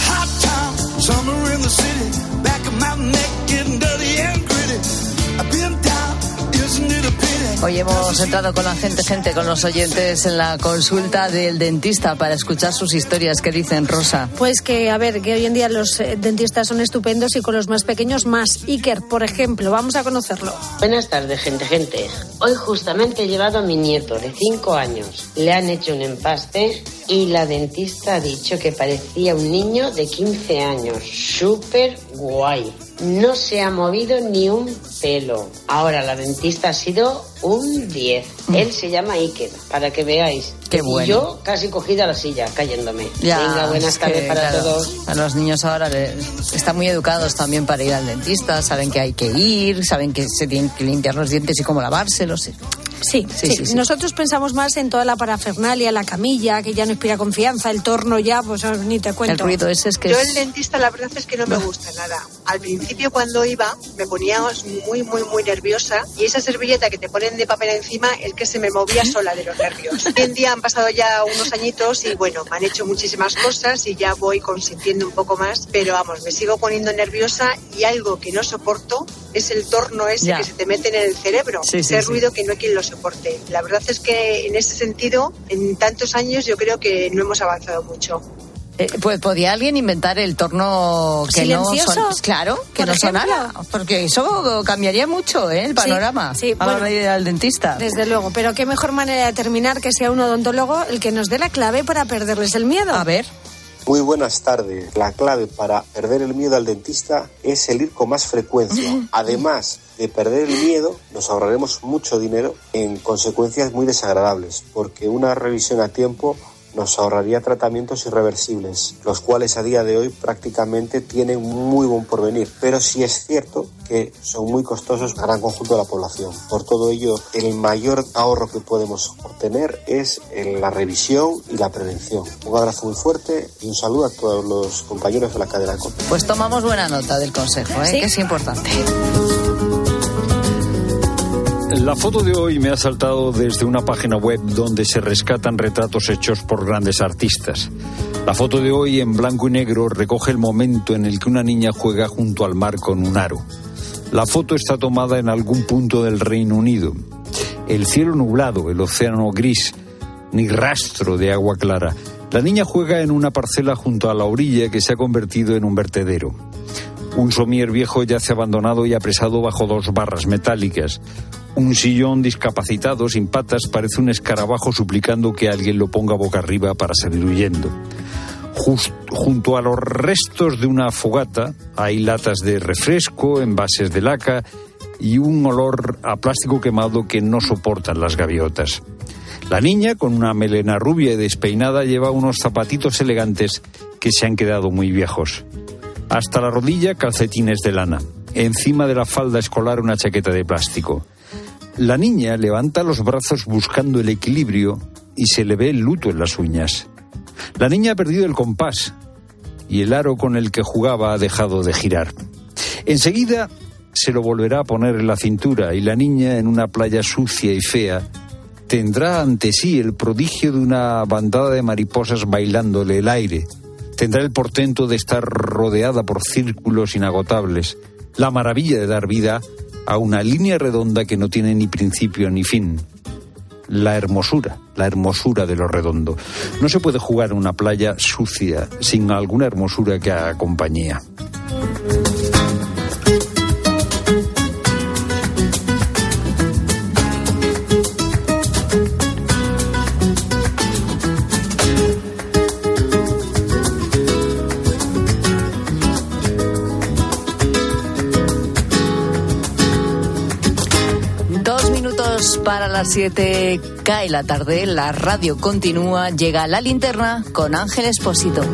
Hoy hemos entrado con la gente, gente, con los oyentes en la consulta del dentista para escuchar sus historias. ¿Qué dicen, Rosa? Pues que, a ver, que hoy en día los dentistas son estupendos y con los más pequeños más. Iker, por ejemplo, vamos a conocerlo. Buenas tardes, gente, gente. Hoy justamente he llevado a mi nieto de cinco años. Le han hecho un empaste y la dentista ha dicho que parecía un niño de quince años. Súper guay. No se ha movido ni un pelo. Ahora la dentista ha sido un diez. Mm. Él se llama Iker, para que veáis. Qué bueno. Y yo casi cogida la silla, cayéndome. Ya, Venga, buenas tardes que, para claro, todos. A los niños ahora les, están muy educados también para ir al dentista. Saben que hay que ir, saben que se tienen que limpiar los dientes y cómo lavárselos. Sí, sí, sí, sí, sí. Nosotros pensamos más en toda la parafernalia, la camilla, que ya no inspira confianza, el torno ya, pues ni te cuento. El ruido ese es que Yo es... el dentista la verdad es que no me gusta nada. Al principio cuando iba me ponía muy, muy, muy nerviosa y esa servilleta que te ponen de papel encima es que se me movía sola de los nervios. Hoy en día han pasado ya unos añitos y bueno, me han hecho muchísimas cosas y ya voy consintiendo un poco más, pero vamos, me sigo poniendo nerviosa y algo que no soporto es el torno ese ya. que se te mete en el cerebro. Sí, ese sí, ruido sí. que no hay quien lo soporte. La verdad es que en ese sentido, en tantos años yo creo que no hemos avanzado mucho. Eh, pues podía alguien inventar el torno que ¿Silencioso? no son, claro, que no ejemplo? sonara, porque eso cambiaría mucho, ¿eh? El panorama. Sí, sí, a la bueno, hora de ir al dentista. Desde luego, pero qué mejor manera de terminar que sea un odontólogo el que nos dé la clave para perderles el miedo. A ver. Muy buenas tardes. La clave para perder el miedo al dentista es el ir con más frecuencia. Además de perder el miedo, nos ahorraremos mucho dinero en consecuencias muy desagradables, porque una revisión a tiempo nos ahorraría tratamientos irreversibles, los cuales a día de hoy prácticamente tienen muy buen porvenir, pero sí es cierto que son muy costosos para el gran conjunto de la población. Por todo ello, el mayor ahorro que podemos obtener es en la revisión y la prevención. Un abrazo muy fuerte y un saludo a todos los compañeros de la cadena COPE. Pues tomamos buena nota del consejo, ¿eh? ¿Sí? Que es importante. La foto de hoy me ha saltado desde una página web donde se rescatan retratos hechos por grandes artistas. La foto de hoy, en blanco y negro, recoge el momento en el que una niña juega junto al mar con un aro. La foto está tomada en algún punto del Reino Unido. El cielo nublado, el océano gris, ni rastro de agua clara. La niña juega en una parcela junto a la orilla que se ha convertido en un vertedero. Un somier viejo yace abandonado y apresado bajo dos barras metálicas. Un sillón discapacitado, sin patas, parece un escarabajo suplicando que alguien lo ponga boca arriba para salir huyendo. Just, junto a los restos de una fogata hay latas de refresco, envases de laca y un olor a plástico quemado que no soportan las gaviotas. La niña, con una melena rubia y despeinada, lleva unos zapatitos elegantes que se han quedado muy viejos. Hasta la rodilla, calcetines de lana. Encima de la falda escolar, una chaqueta de plástico. La niña levanta los brazos buscando el equilibrio y se le ve el luto en las uñas. La niña ha perdido el compás y el aro con el que jugaba ha dejado de girar. Enseguida se lo volverá a poner en la cintura y la niña, en una playa sucia y fea, tendrá ante sí el prodigio de una bandada de mariposas bailándole el aire. Tendrá el portento de estar rodeada por círculos inagotables, la maravilla de dar vida a una línea redonda que no tiene ni principio ni fin. La hermosura, la hermosura de lo redondo. No se puede jugar en una playa sucia sin alguna hermosura que haga compañía. Para las siete cae la tarde, la radio continúa, llega La Linterna con Ángel Expósito.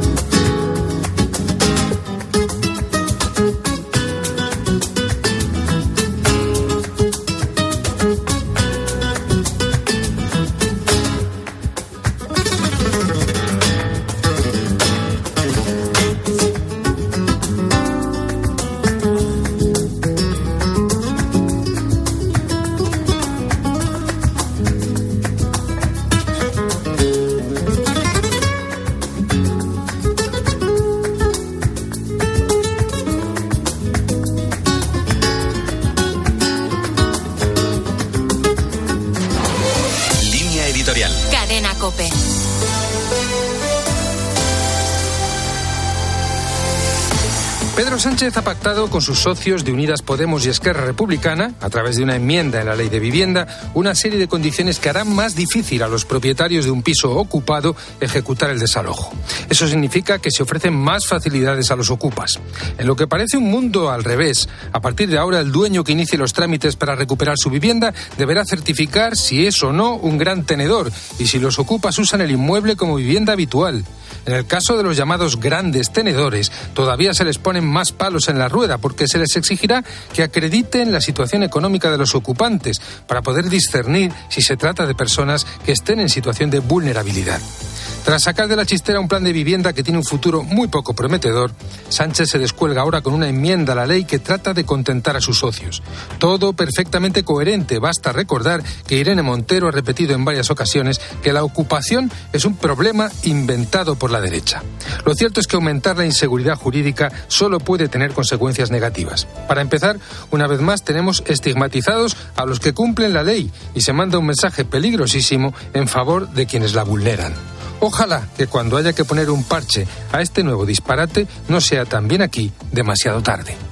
Cadena COPE. Pedro Sánchez ha pactado con sus socios de Unidas Podemos y Esquerra Republicana, a través de una enmienda en la Ley de Vivienda, una serie de condiciones que harán más difícil a los propietarios de un piso ocupado ejecutar el desalojo. Eso significa que se ofrecen más facilidades a los ocupas. En lo que parece un mundo al revés, a partir de ahora el dueño que inicie los trámites para recuperar su vivienda deberá certificar si es o no un gran tenedor y si los ocupas usan el inmueble como vivienda habitual. En el caso de los llamados grandes tenedores, todavía se les ponen más palos en la rueda porque se les exigirá que acrediten la situación económica de los ocupantes para poder discernir si se trata de personas que estén en situación de vulnerabilidad. Tras sacar de la chistera un plan de vivienda que tiene un futuro muy poco prometedor, Sánchez se descuelga ahora con una enmienda a la ley que trata de contentar a sus socios. Todo perfectamente coherente. Basta recordar que Irene Montero ha repetido en varias ocasiones que la ocupación es un problema inventado por la derecha. Lo cierto es que aumentar la inseguridad jurídica solo puede tener consecuencias negativas. Para empezar, una vez más tenemos estigmatizados a los que cumplen la ley y se manda un mensaje peligrosísimo en favor de quienes la vulneran. Ojalá que cuando haya que poner un parche a este nuevo disparate no sea también aquí demasiado tarde.